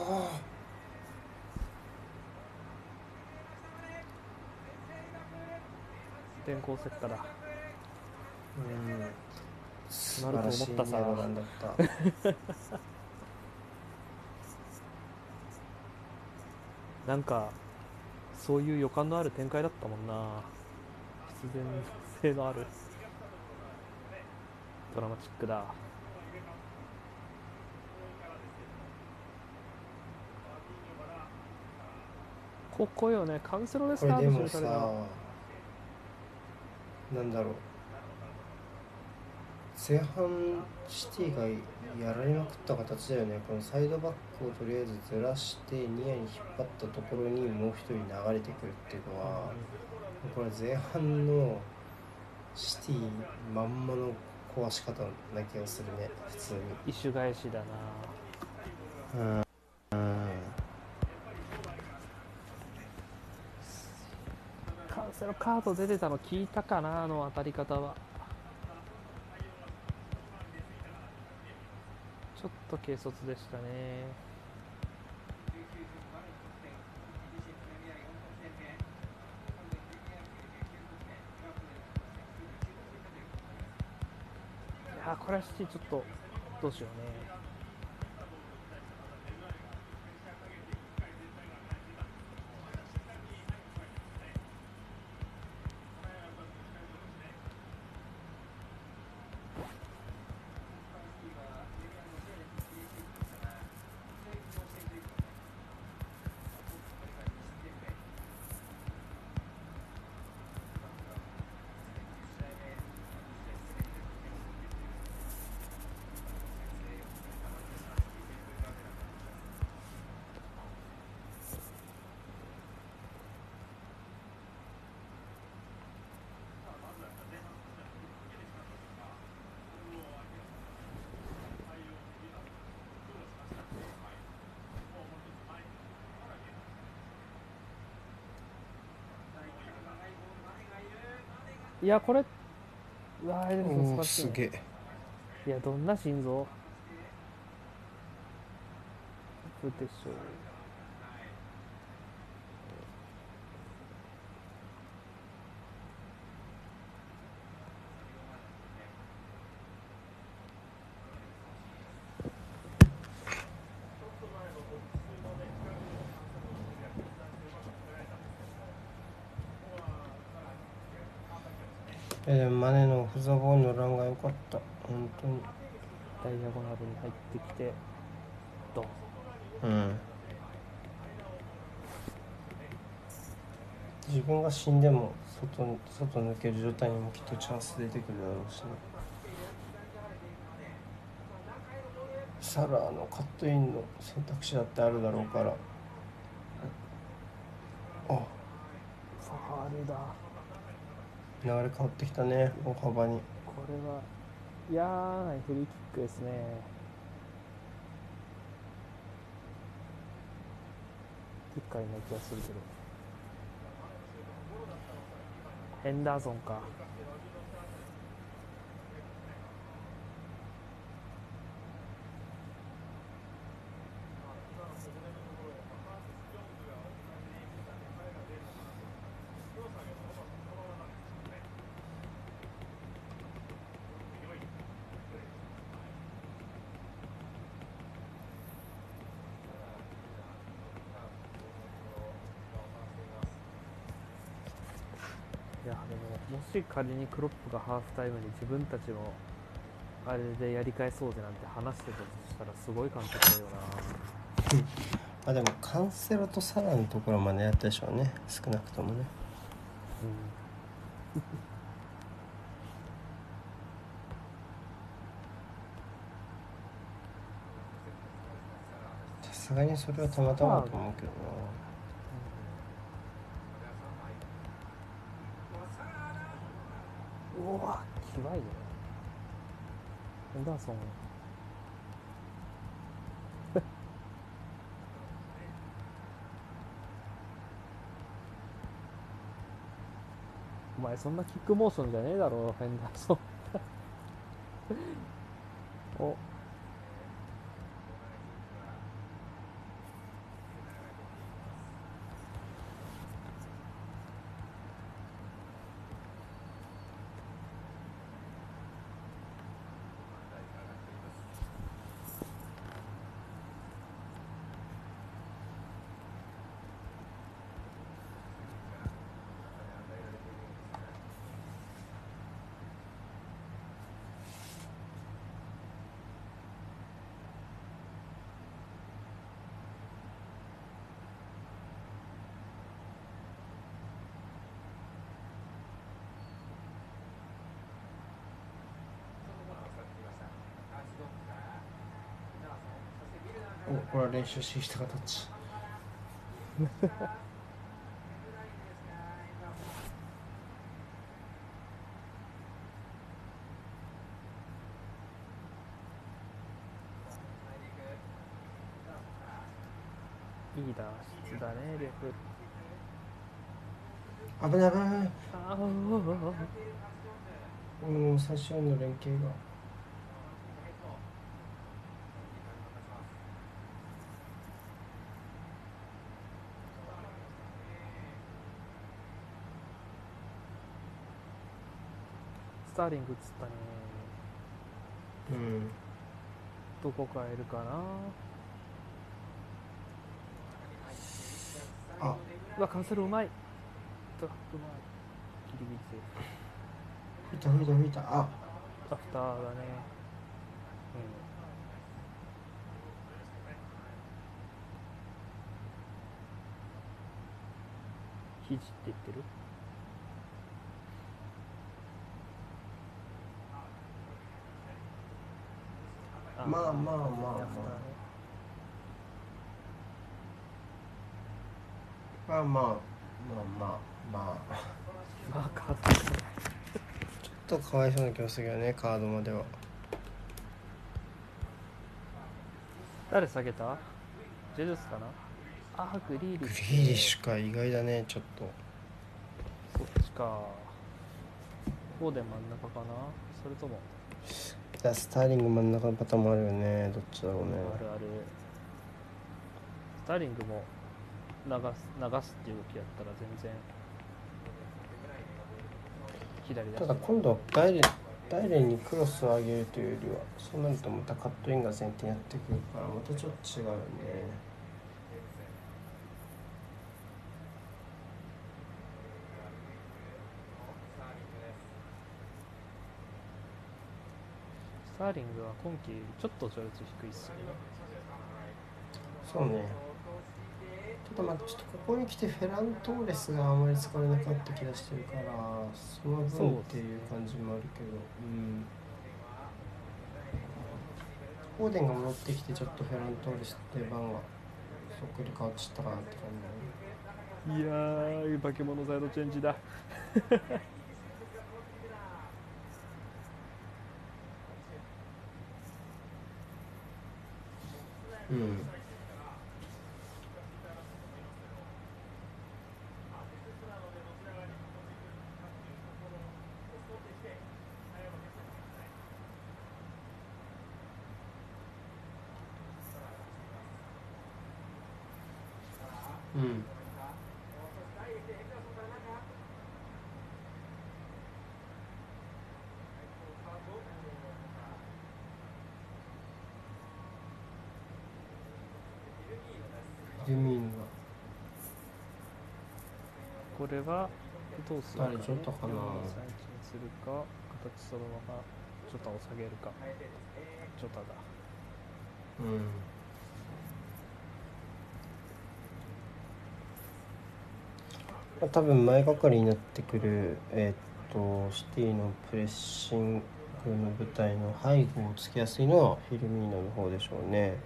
電光石火だ。 うん、素なると晴らしい思ったさミラノランだったなんかそういう予感のある展開だったもんな。必然性のあるドラマチックだ。ここよね、カンセロでスこれタートしてでもさ、 る彼な。 なんだろう、前半シティがやられまくった形だよね。このサイドバックをとりあえずずらしてニアに引っ張ったところにもう一人流れてくるっていうのは、これ前半のシティまんまの壊し方な気がするね、普通に。 一種返しだな。 うんカンセロカード出てたの聞いたかな、あの当たり方は。ちょっと軽率でしたね。いやこれはシティちょっとどうしようね。いやこれ、うわー、エデルソン素晴おーらしいね。 すげえ。 いやどんな心臓でしょう。 えでもマネのオフザボールのランが良かった、本当に。 ダイアゴナルに入ってきてドン。 うん。自分が死んでも外に外抜ける状態にもきっとチャンス出てくるだろうしね。サラーのカットインの選択肢だってあるだろうから。あ、 ファールだ。 流れ変わってきたね、大幅に。 これは嫌なフリーキックですね。キッカーな気がするけど。ヘンダーソンか。いやでももし仮にクロップがハーフタイムに自分たちのあれでやり返そうぜなんて話してたとしたらすごい監督だよな。 まあでもカンセロとサラのところまでやったでしょうね、少なくともね。さすがにそれはたまたまだと思うけどな。 うわきわいね。ヘンダーソンお前そんなキックモーションじゃねえだろ、フェンダーソンおお、これは練習してきた形。 いい脱出だね、レフ。 危ない危ない危ない。 ああもう最初の連携が。 スターリング映ったね。 うん。 どこ変えるかな。 あ、 うわカンセルうまい。トラップうまい。ギリギリセーフ。 吹いた吹いた吹いた。あ、 アフターだね。うん肘って言ってる。 まあまあまあまあアフターね。 まあまあまあまあまあまあカードちょっとかわいそうな気がするけどね、カードまでは。 誰下げた。ジェズスかな。あグリーリッグリシュ。 ーリッシュか、意外だね、ちょっと。 そっちか。フォーデン真ん中かな。それともじゃあスターリング真ん中のパターンもあるよね。どっちだろうね。 あるある。スターリングも流す流すっていう動きやったら全然左だし。 ただ今度はダイレダイレにクロスを上げるというよりは、そうなるとまたカットインが前提になってくるからまたちょっと違うよね。 ススターリングは今季ちょっと序列低いっすよね。 そうね。ただまあちょっとここに来てフェラントーレスがあまり使われなくなった気がしてるから、その分っていう感じもあるけど、うん。オーデンが戻ってきてちょっとフェラントーレスって番がそっくり変わっちゃったかなって感じだね。 いやー、化け物サイドチェンジだ。 うん。うん。ルミーヌがこれはどうするかね。 誰ちょっとかな。 よんのさんいちにするか、形そのままジョタを下げるか。ジョタだ。 うん。多分前がかりになってくる、えー、っとシティのプレッシングの舞台の背後をつきやすいのはフィルミーノの方でしょうね。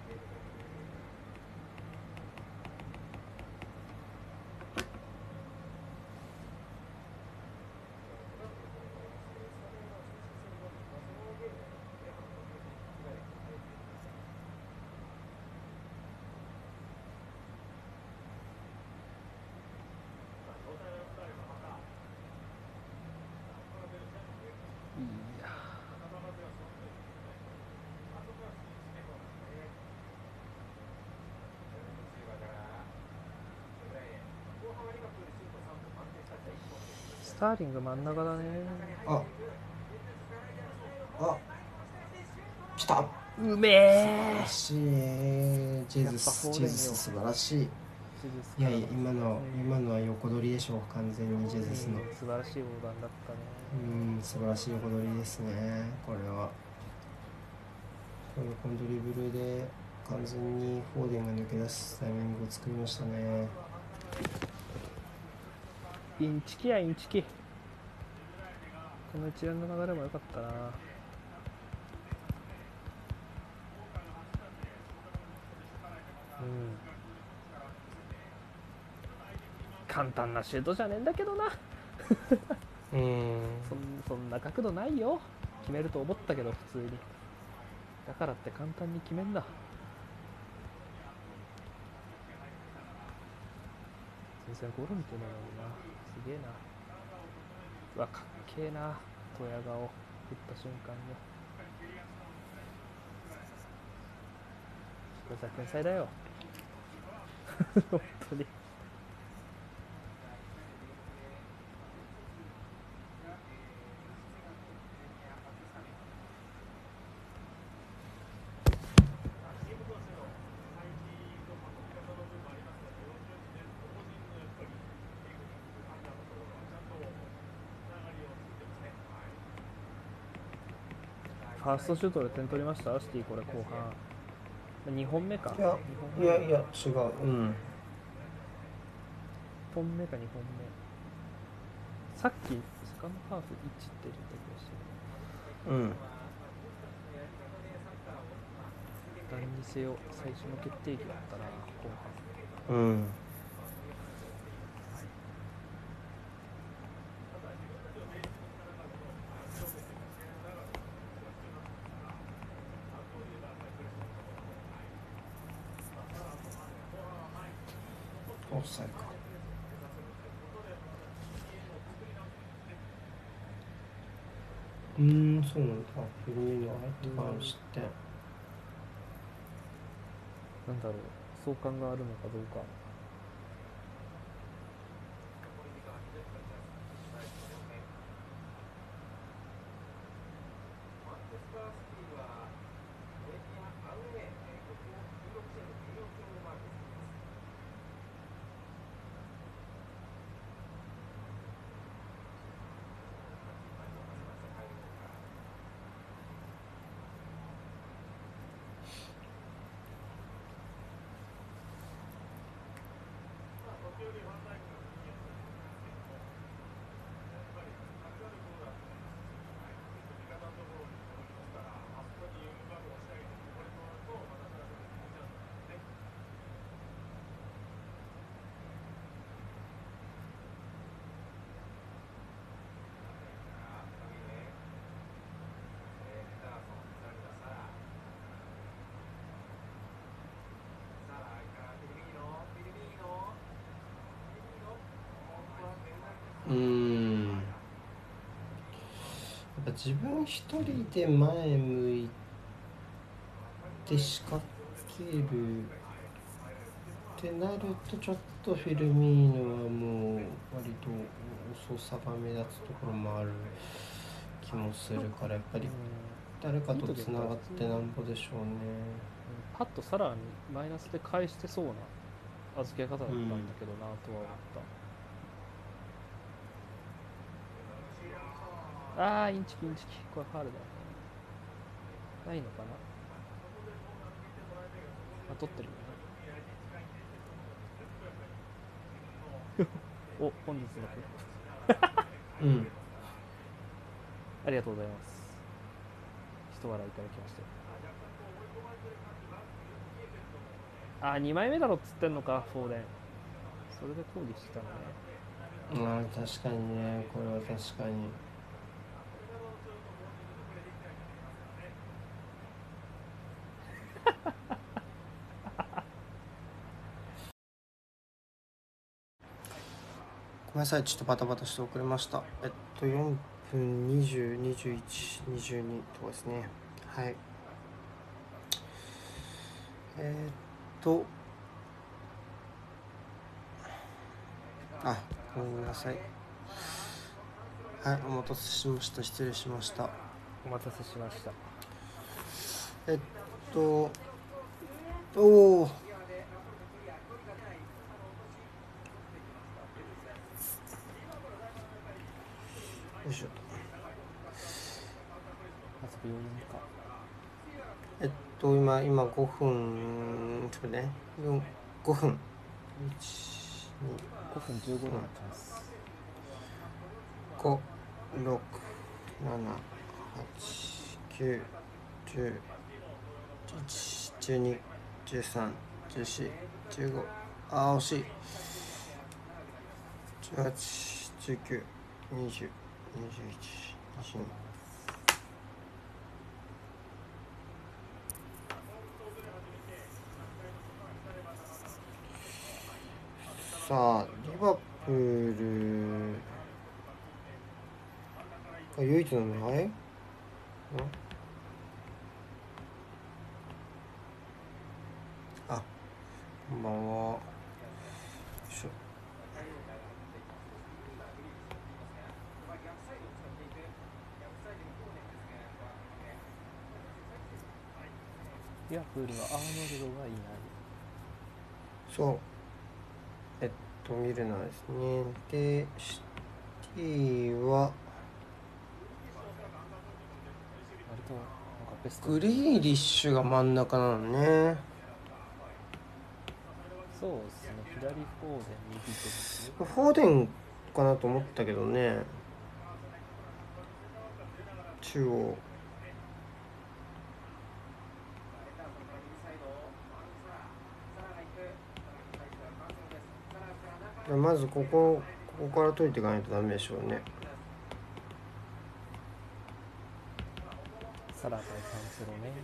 いやスターリング真ん中だね。 ああ来た。 うめえ。 素晴らしいね。ジェズやっぱフスォーレンよジェズス素晴らしい。 ジェズスいやいやからの今の、 うん今のは横取りでしょう。完全にジェズスの、 うん素晴らしい横断だったね。 うん素晴らしい横取りですね。これはこれこのドリブルで完全にフォーデンが抜け出すタイミングを作りましたね。 インチキやインチキ。この一連の流れも良かったな。うん簡単なシュートじゃねえんだけどな。 うんそんそんな角度ないよ。決めると思ったけど普通に。だからって簡単に決めんな。全然ゴール見てないのにな。すげえな。うわかっけえな。ドヤ顔打った瞬間に。これ天才だよ。本当に。ファーストシュートで点取りましたシティ。これ後半にほんめか。 いやいやいや違う。うんいっぽんめかにほんめ。さっきセカンドハーフいちって出た気がしてる。 うん何にせよ最初の決定機だったな後う半。 んオフサイドか。うーんそうなんだ。フィルミーノが入ってからの失点。 なんだろう相関があるのかどうか。 自分一人で前向いて仕掛けるってなると、ちょっとフィルミーノはもう割と遅さが目立つところもある気もするから、やっぱり誰かとつながってなんぼでしょうね。 パッとさらにマイナスで返してそうな預け方だったんだけどなとは思った、うん、あーインチキインチキ、これファウルだよね。ないのかな、あ、取ってるよねお、本日のうんありがとうございます。一笑いいただきまして。あー、にまいめだろっつってんのか、フォーデン。それで抗議してたのね。 まあ確かにね、これは確かに。ごめんなさい、ちょっとバタバタして遅れました。えっとよんぷんにじゅう、にじゅういち、にじゅうにとかですね。はい。えー、っとあ、ごめんなさい。はい、お待たせしました。失礼しました。 お待たせしました。 えっとおおよいしょ。 まず病院か。 えっと今今ごふんちょっとね、ごふんいち、に、 ごふんじゅうごでのチャンス。 ご、ろく、なな、はち、きゅう、じゅう、じゅういち、じゅうに、じゅうさん、じゅうよん、じゅうご、あー惜しい。じゅうはち、じゅうきゅう、にじゅう、にじゅういち、にじゅうに。さあリバプールが唯一の前、んあ、こんばんは。よいしょ。 リバプールはアーノルドがいない。 そうえっとミルナーですね。でシティは割となんかベストグリーリッシュが真ん中なのね。 そうですね、左フォーデン、右ドス。 フォーデンかなと思ったけどね。中央まずここここから解いていかないとダメでしょうね。 サラ対カンセロね。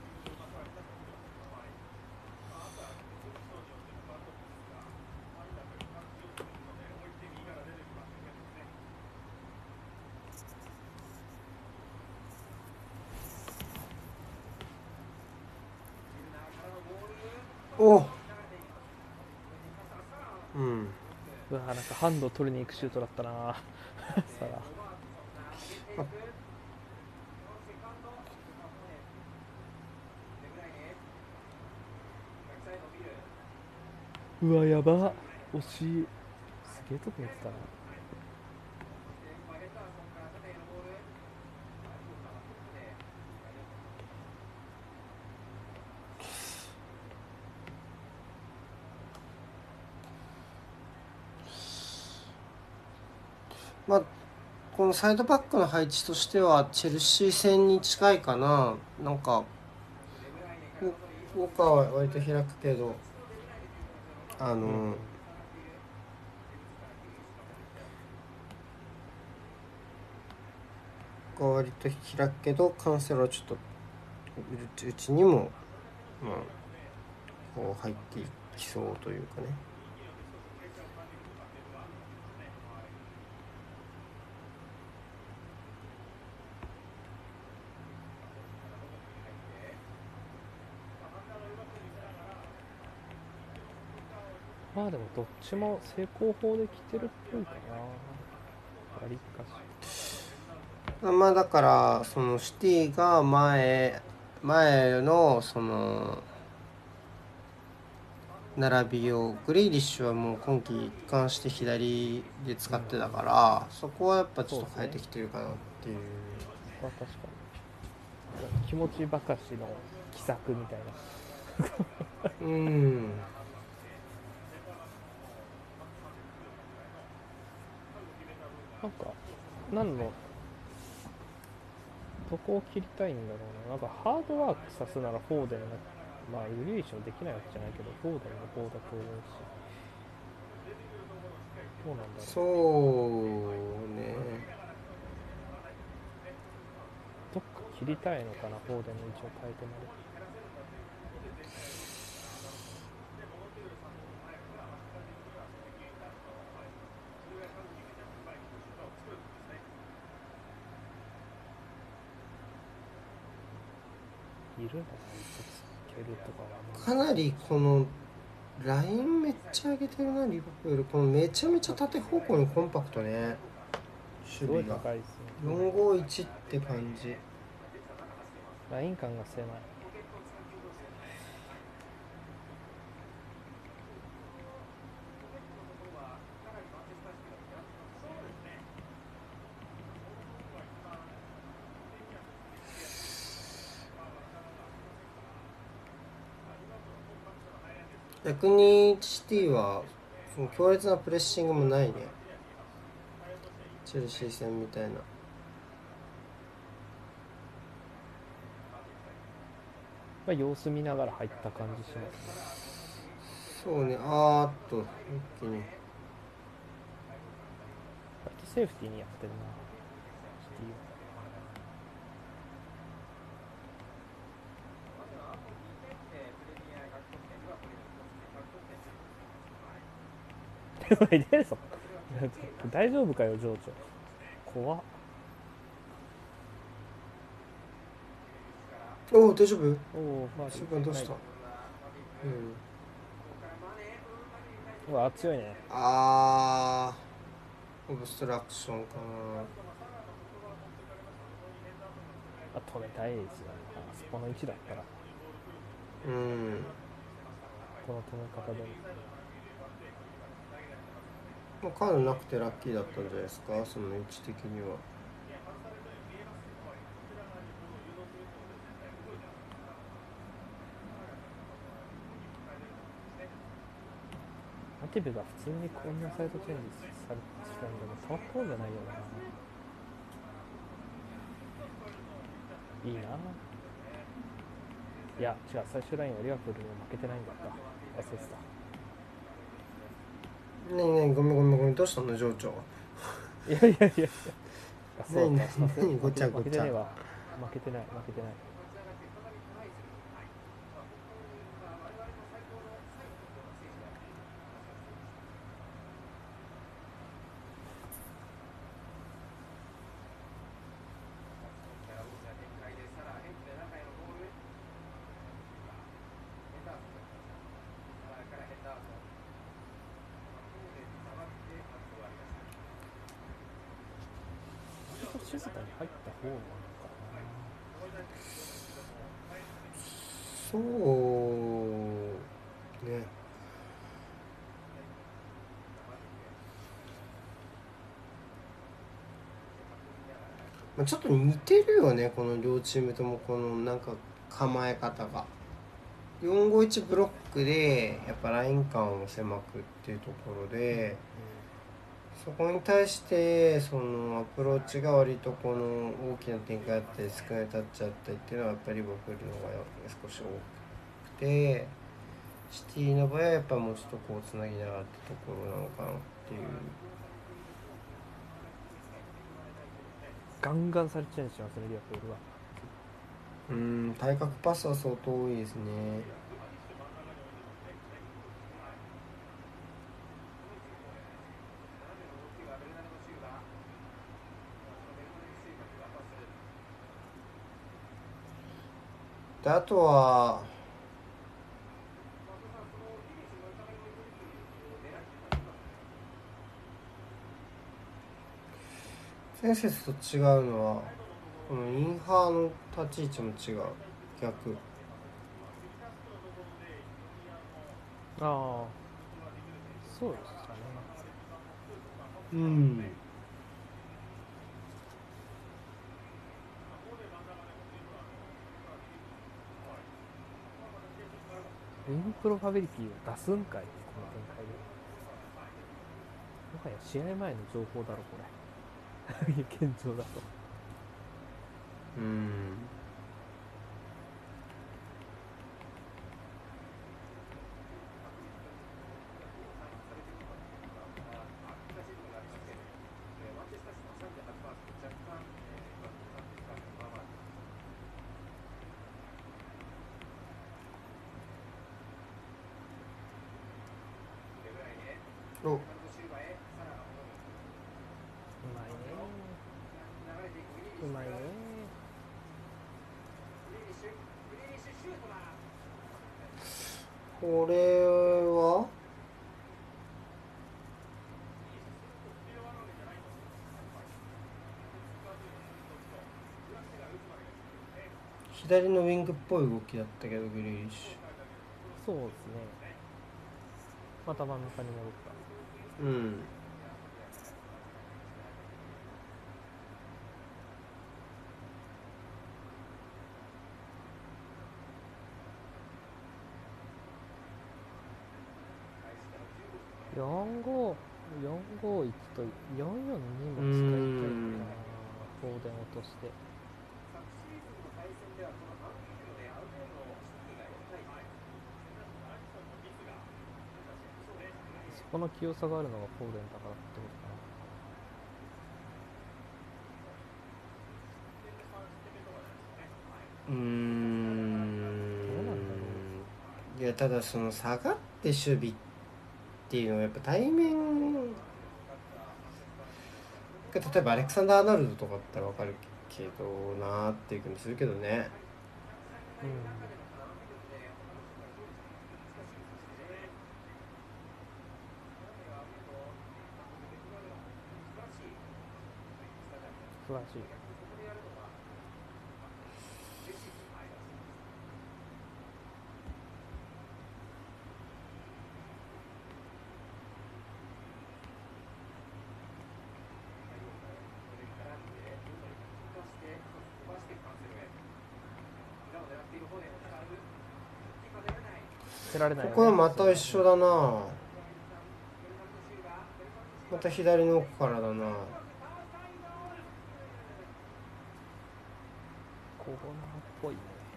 おうんうわ、なんかハンド取りに行くシュートだったなさあうわ、やば、惜しい。すげえとこ見てたな。 まあこのサイドバックの配置としてはチェルシー戦に近いかな。なんかウォーカーは割と開くけどあの、うんが割と開くけど、カンセロはちょっとうちにもまあこう入っていきそうというかね。 まあでもどっちも成功法で来てるっぽいかな。わりかし。 まあだからそのシティが前前のその並びをグリーリッシュはもう今季一貫して左で使ってたから、そこはやっぱちょっと変えてきてるかなっていう。 まあ確かに気持ちばかしの奇策みたいな。 うん。 なんか何のどこを切りたいんだろうな。なんかハードワークさすならフォーデンの、まあグリーリッシュもできないわけじゃないけどフォーデンの方だと思うし、どうなんだろう。 そうね。 どっか切りたいのかな、フォーデンの位置を変えてまで。いるのかな、つけるとかは。 かなりこのラインめっちゃ上げてるなリバプール。このめちゃめちゃ縦方向にコンパクトね。 すごい守備が高いですね。 よんごいちって感じ。 ライン感が狭い。 逆にシティはその強烈なプレッシングもないね。チェルシー戦みたいな。 まあ、様子見ながら入った感じしますね。 そうね。あーっと一気に割とセーフティーにやってるな、シティは。エデルソン大丈夫かよ、情緒。怖っ。 おお大丈夫。 おお、ファー審ル判どうした。 ない。 うんうわ、強いね。 あーオブストラクションかあ、止めたいですよね。あそこの位置だったらな。うんこの止め方でも。 まあカードなくてラッキーだったんじゃないですか、その位置的には。 マティブが普通にこんなサイドチェンジされしたんでもたまったもんじゃないよな。いいな。いや違う、最終ラインはリバプールにも負けてないんだった。忘れてた。 ねえねえごめんごめんごめん、どうしたの情緒。 いやいやいやいや、あ、そうだった。 何何何ごちゃごちゃ。 負けてねえわ。負けてない負けてない。静かに入った方なのかそうね。まあちょっと似てるよね、この両チームとも。このなんか構え方がよんごいちブロックでやっぱライン感を狭くっていうところで、そこに対してそのアプローチが割とこの大きな展開だったり少ないタッチだったりっていうのはやっぱりリバプールの方が少し多くて、シティの場合はやっぱもうちょっとこうつなぎながらってところなのかなっていう。 ガンガンサルチェンジしますね、リバプールは。 うん、対角パスは相当多いですね。であとは前節と違うのはこのインハーの立ち位置も違う。逆。 ああ、そうでしたね。 うん。 インプロバビリティを出すんかい、この展開で。もはや試合前の情報だろ、これ。現状だと。 うん。お、 うまいね。うまいね。 これは左のウィングっぽい動きだったけど、グリーリッシそうですね。また真ん中に戻った。 ュ。うん。 よんご、よんごいちとよんよんにも使いたいかな。フォーデン落として。そこの清さがあるのがフォーデンだからってことかな。 うーん。 どうなんだろいや、ただその下がって守備っていうのはやっぱ対面、例えばアレクサンダー・アーノルドとかだったら分かるけどなーっていう気もするけどね。 う。うん。素晴らしい。捨てられないよね。 ここはまた一緒だな。また左の奥からだな。 コーナーっぽいね。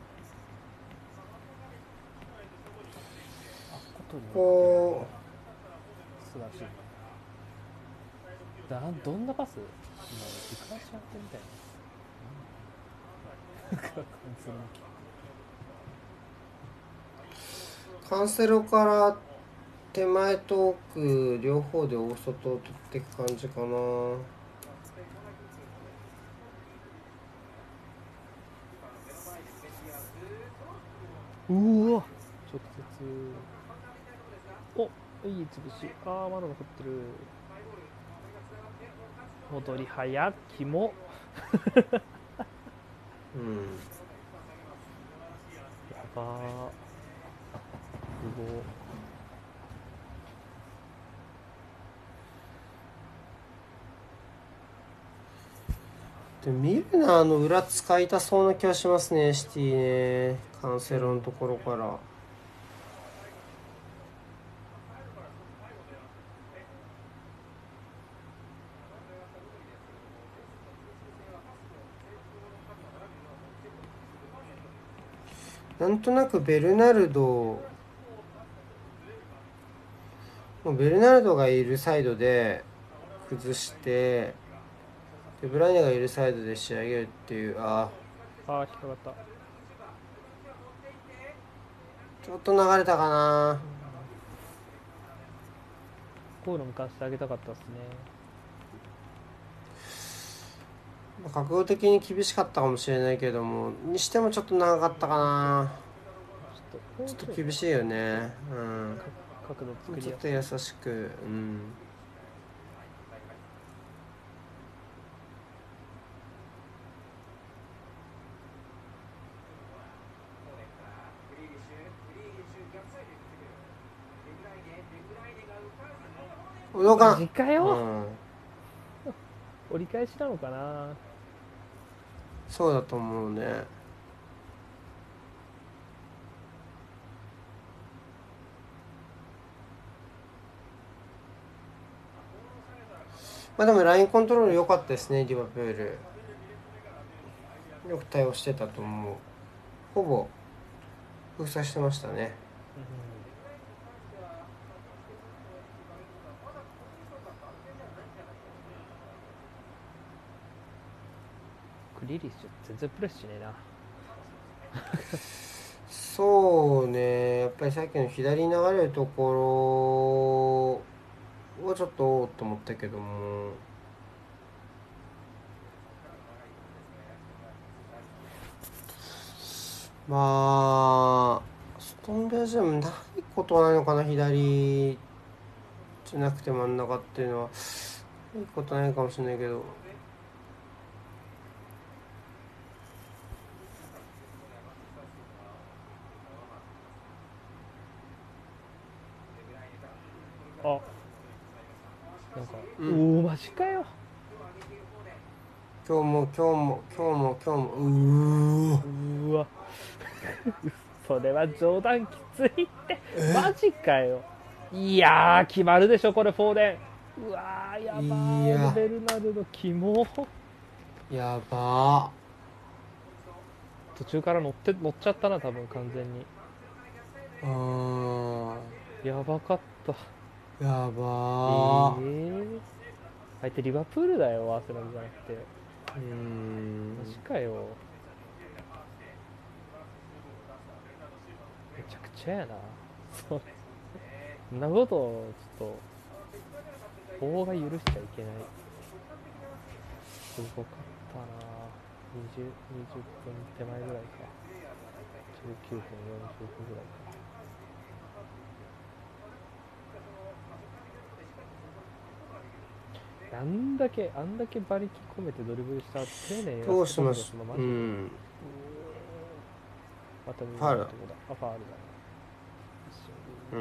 あ、ことにこ素晴らしい。だどんなパスもう時間しちゃってみたいな。完全にうカンセロから手前と奥両方で大外を取っていく感じかな。 うわ直接おいい潰し。ああまだ残ってる。戻り早きもうんやばーすごい。 でミルナーの裏使いたそうな気はしますね、シティね。カンセロのところから。なんとなくベルナルド、ベルナルドがいるサイドで崩して、でブライネがいるサイドで仕上げるっていう、あああ引っかかった。 ちょっと流れたかな。 こういうの向かしてあげたかったですね。 覚悟的に厳しかったかもしれないけども、にしてもちょっと長かったかな。ちょっと厳しいよね。うん。 角度作りちょっやすい。 と優しく、うん。 動かん。 マジかよ、 うん、 折り返しなのかな。 そうだと思うね。まあでもラインコントロール良かったですね、リバプール。よく対応してたと思う。ほぼ封鎖してましたね。 クリリッシュ全然プレスしねえな。 そうね、やっぱりさっきの左に流れるところはちょっとおーっと思ったけども、まあストーンベアジアムないことはないのかな。左じゃなくて真ん中っていうのはいいことないかもしれないけど、 あ、なんか、 うん、 おおマジかよ。 今日も今日も今日も今日もうーうわそれは冗談きついって。マジかよ。いやー決まるでしょこれ、フォーデン。うわーやばいー、 やベルナルドキモ。 やば途中から乗って乗っちゃったな多分完全に。 ー。あやばかった。 ーやえばー。 ー、相手リバプールだよ、アーセナルじゃなくて。 うーんマジかよ。めちゃくちゃやな。そんなことをちょっと法が許しちゃいけない。すごかったな。にじゅう、にじゅっぷん手前ぐらいか。じゅうきゅうふんよんじゅうごぐらいか。あんだけあんだけ馬力込めてドリブルした丁寧にやどうらせてほしますしいのマジで。 うん。 また右ファウルだのとこだ。あ、ファールだな。 うん。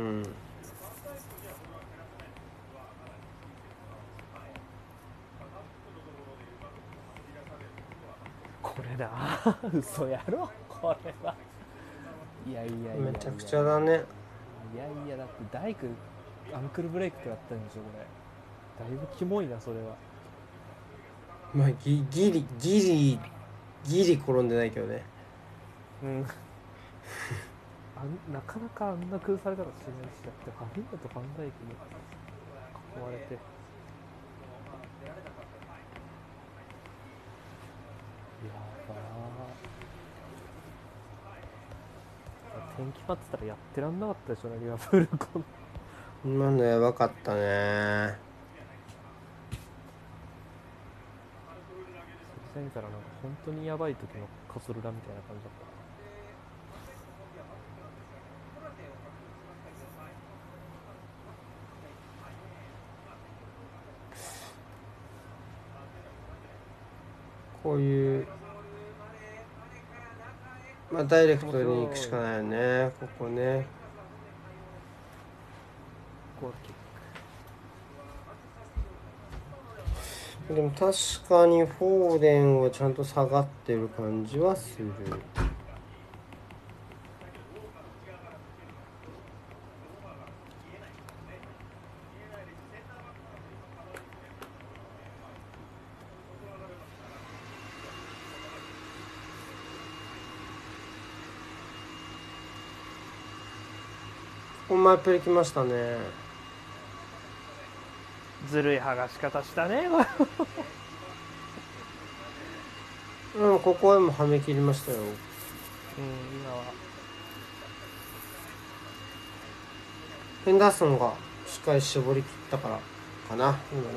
これだ嘘やろこれは。いやいやいやいや、 めちゃくちゃだね。 いやいや、だって大工アンクルブレイクってやったんでしょこれ。だいぶキモいなそれは。 まあギギリギリギリ転んでないけどね。 うんあんなかなかあんな崩されたらしないし、だってファビーニョとファンダイクに囲まれて。やばー、天気待ってたらやってらんなかったでしょうねリバプール。この今のやばかったね。 久々見たらなんか本当にやばい時のカソルラみたいな感じだった。 こういうまあダイレクトに行くしかないよね。ここね。 ゴールキック。 でも確かにフォーデンはちゃんと下がってる感じはする。ここ前プレ来ましたね。 ずるい剥がし方したねうん、ここはもうはめ切りましたよ。 うん、今はヘンダーソンがしっかり絞り切ったからかな、今のは。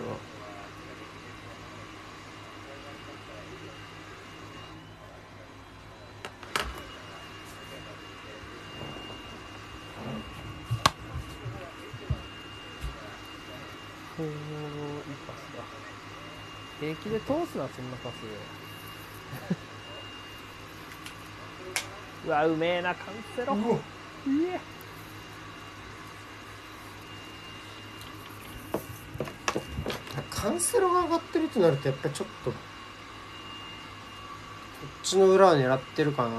おーいいパスだ。平気で通すなそんなパスうわうめえなカンセロ。うえカンセロが上がってるとなるとやっぱりちょっとこっちの裏を狙ってるかな。 うん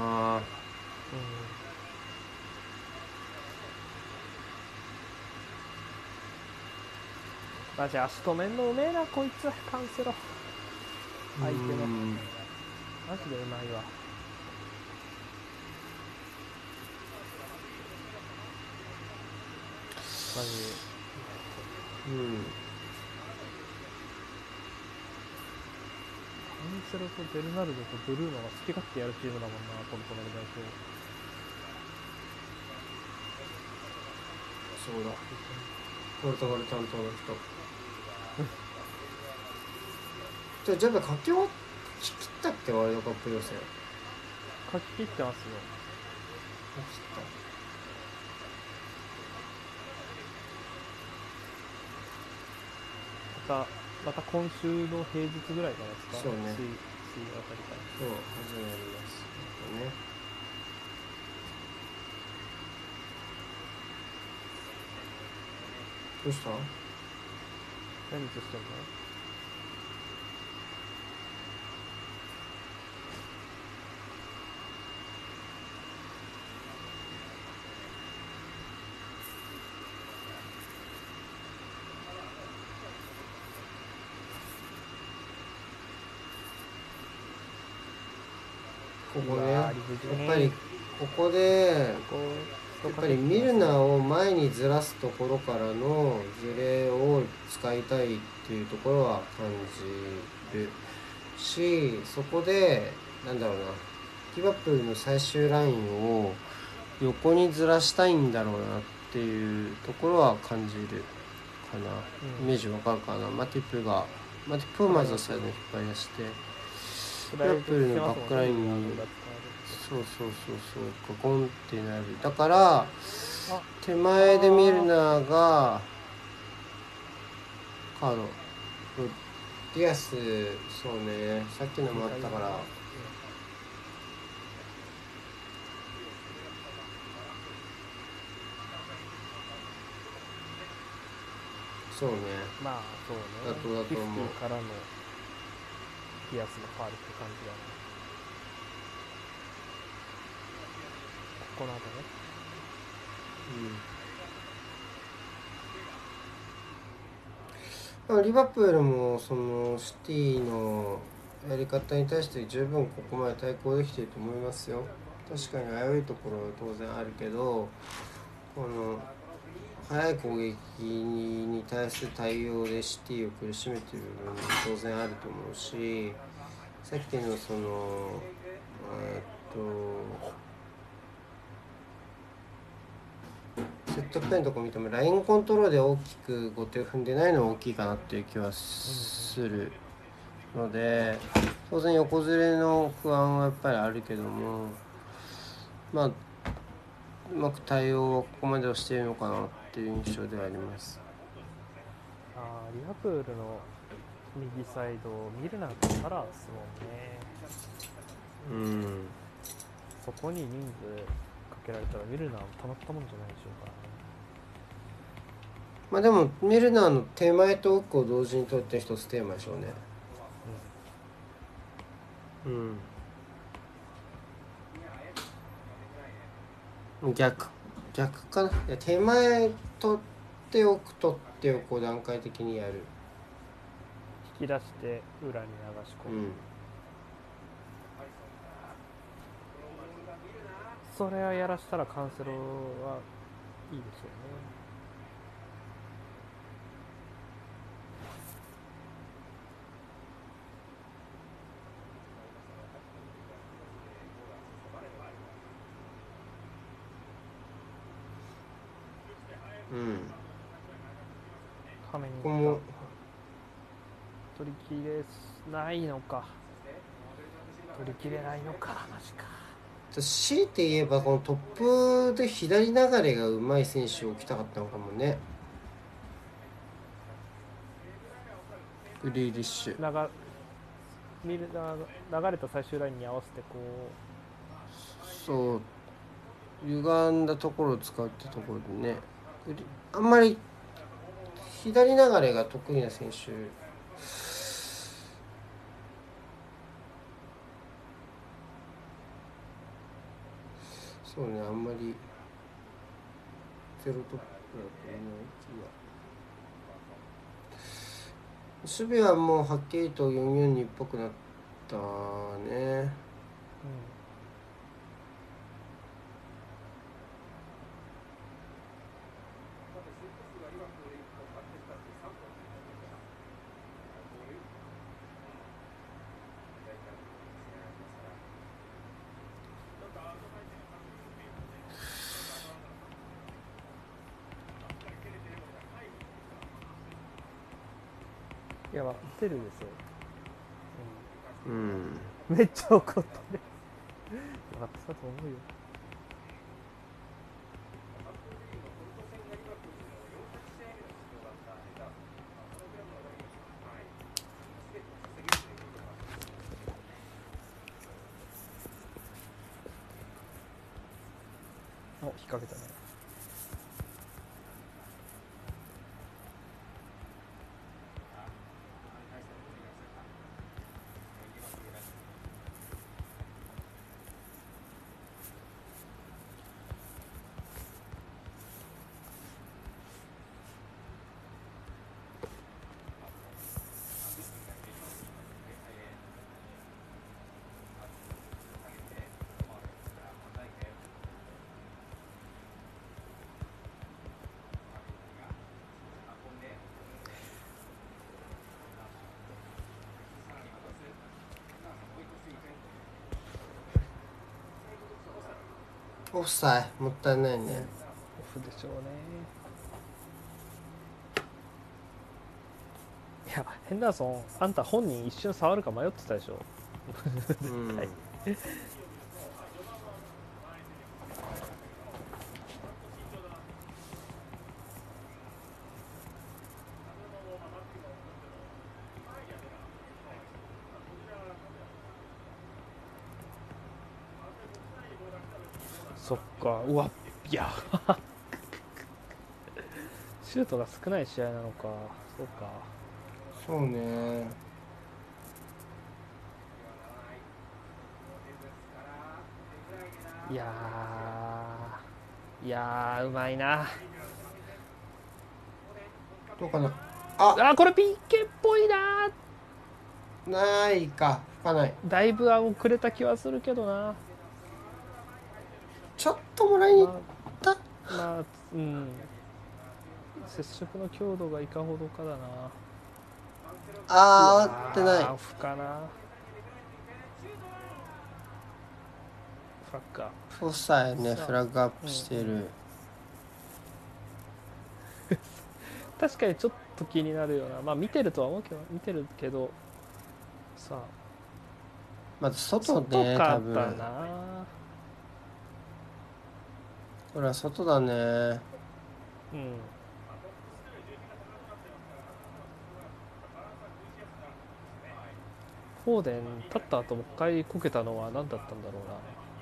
マジ足止めんのうめえなこいつカンセロ相手のうんマジでうまいわ。マジうんカンセロとベルナルドとブルーノが好き勝手やるチームだもんなポルトガル代表。 そうだポルトガル担当の人じゃあじゃあ書き終わき切ったっけワールドカップ予選書き切ってますよ。 書き切ったまたまた今週の平日ぐらいからですか。 そうね水水曜あたりから。 そう始まりますね。どうした？ 何としてんの？ ここねうわやっー理不尽ぱりここでこうやっぱりミルナーを前にずらすところからのズレを使いたいっていうところは感じるし、そこでなんだろうな、リバプールの最終ラインを横にずらしたいんだろうなっていうところは感じるかな、 うん、 イメージわかるかな。マティプがマティプをまずはサイドに引っ張り出してリバプールのバックラインにそうそうそうそうゴンってなる。だから手前でミルナーがカードディアス、そうね、さっきのもあったから、そうね、 まあそうねだとだと思う。 フィフティからのディアスのファールって感じだね。この後ね。 うん、リバプールもそのシティのやり方に対して十分ここまで対抗できていると思いますよ。確かに危ういところは当然あるけど、この速い攻撃に対する対応でシティを苦しめている部分も当然あると思うし、さっきのそのえっとセットプレーのとこ見てもラインコントロールで大きく後手を踏んでないのは大きいかなっていう気はするので、当然横ずれの不安はやっぱりあるけども、まあうまく対応はここまではしているのかなっていう印象ではあります。 あリバプールの右サイドミルナーとサラーですもんね。 うんそこに人数かけられたらミルナーもたまったもんじゃないでしょうからね。 まあでもミルナーの手前と奥を同時に取って一つテーマでしょうね。うん、逆逆かな。いや手前取って奥取ってをこう段階的にやる、 引き出して裏に流し込む、 うん、 それはやらしたらカンセロはいいですよね。 うんカメにここも取りきれないのか取りきれないのかマジか。 強いて言えばこのトップで左流れがうまい選手を置きたかったのかもね。グリーリッシュ流見る流れた最終ラインに合わせてこそう歪んだところを使うってところでね、あんまり左流れが得意な選手そうね、あんまりゼロトップだとね、次は守備はもうはっきりとよんよんにっぽくなったね。 いや、待ってるですよ。 うん、 うん、めっちゃ怒ってる。分かってたと思うよ。お、引っ掛けたね。 オフサイもったいないね。 オフでしょうね。いや、ヘンダーソン、あんた本人一瞬触るか迷ってたでしょ。 うん、 はい。そっか、うわ、いやシュートが少ない試合なのか。そうか。 そうね。 いやー、いやー、うまいな。 どうかな。ああ、これ ピーケー っぽいな。 ないか、吹かない。 だいぶ遅れた気はするけどな。 ちょっともらいに行った、 まあ、まあ、うん。接触の強度がいかほどかだな。 あー合ってない。 オフかな。フラッグアップ。 オフサイね、フラッグアップしてる、うんうん、 確かにちょっと気になるような。まあ見てるとは思うけど、見てるけどさあ、 まず外ね、多分これは外だね。 うん。フォーデン立った後もう一回こけたのは何だったんだろうな。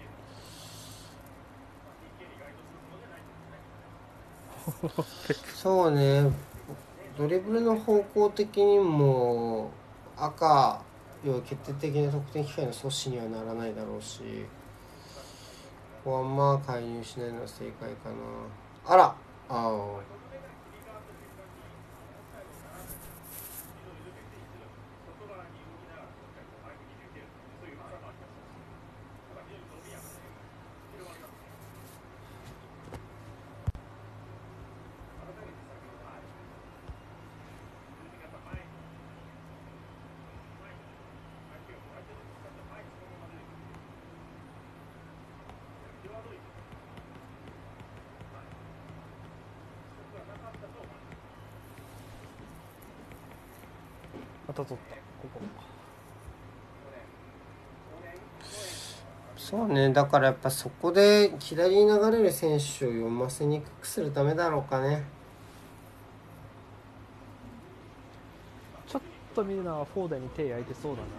そうね、ドリブルの方向的にも赤要は決定的な得点機会の阻止にはならないだろうし、ここはまあ介入しないのは正解かな。あら、ああまた取った。ここそうね、だからやっぱそこで左に流れる選手を読ませにくくするためだろうかね。 ちょっと見るのはフォーデンに手焼いてそうだな。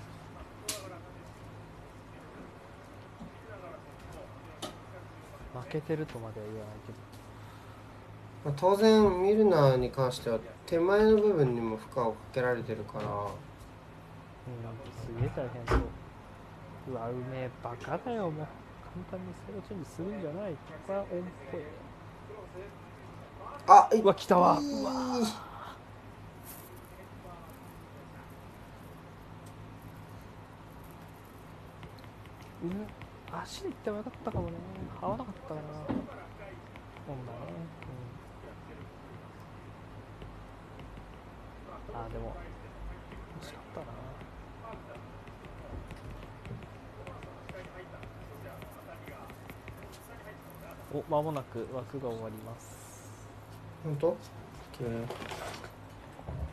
負けてるとまでは言わないけど、 まあ、当然ミルナーに関しては手前の部分にも負荷をかけられてるから、うん、 すげえ大変そう。うわ、うめえバカだよもう単にサイドチェンジするんじゃない。ここはオンっぽい。 あ、いうわ来たわ。 いうわうん足で行ってもよかったかもね。合わなかったかな。オンだね。うん、あでも惜しかったな。お、間もなく枠が終わります。 本当？ OK。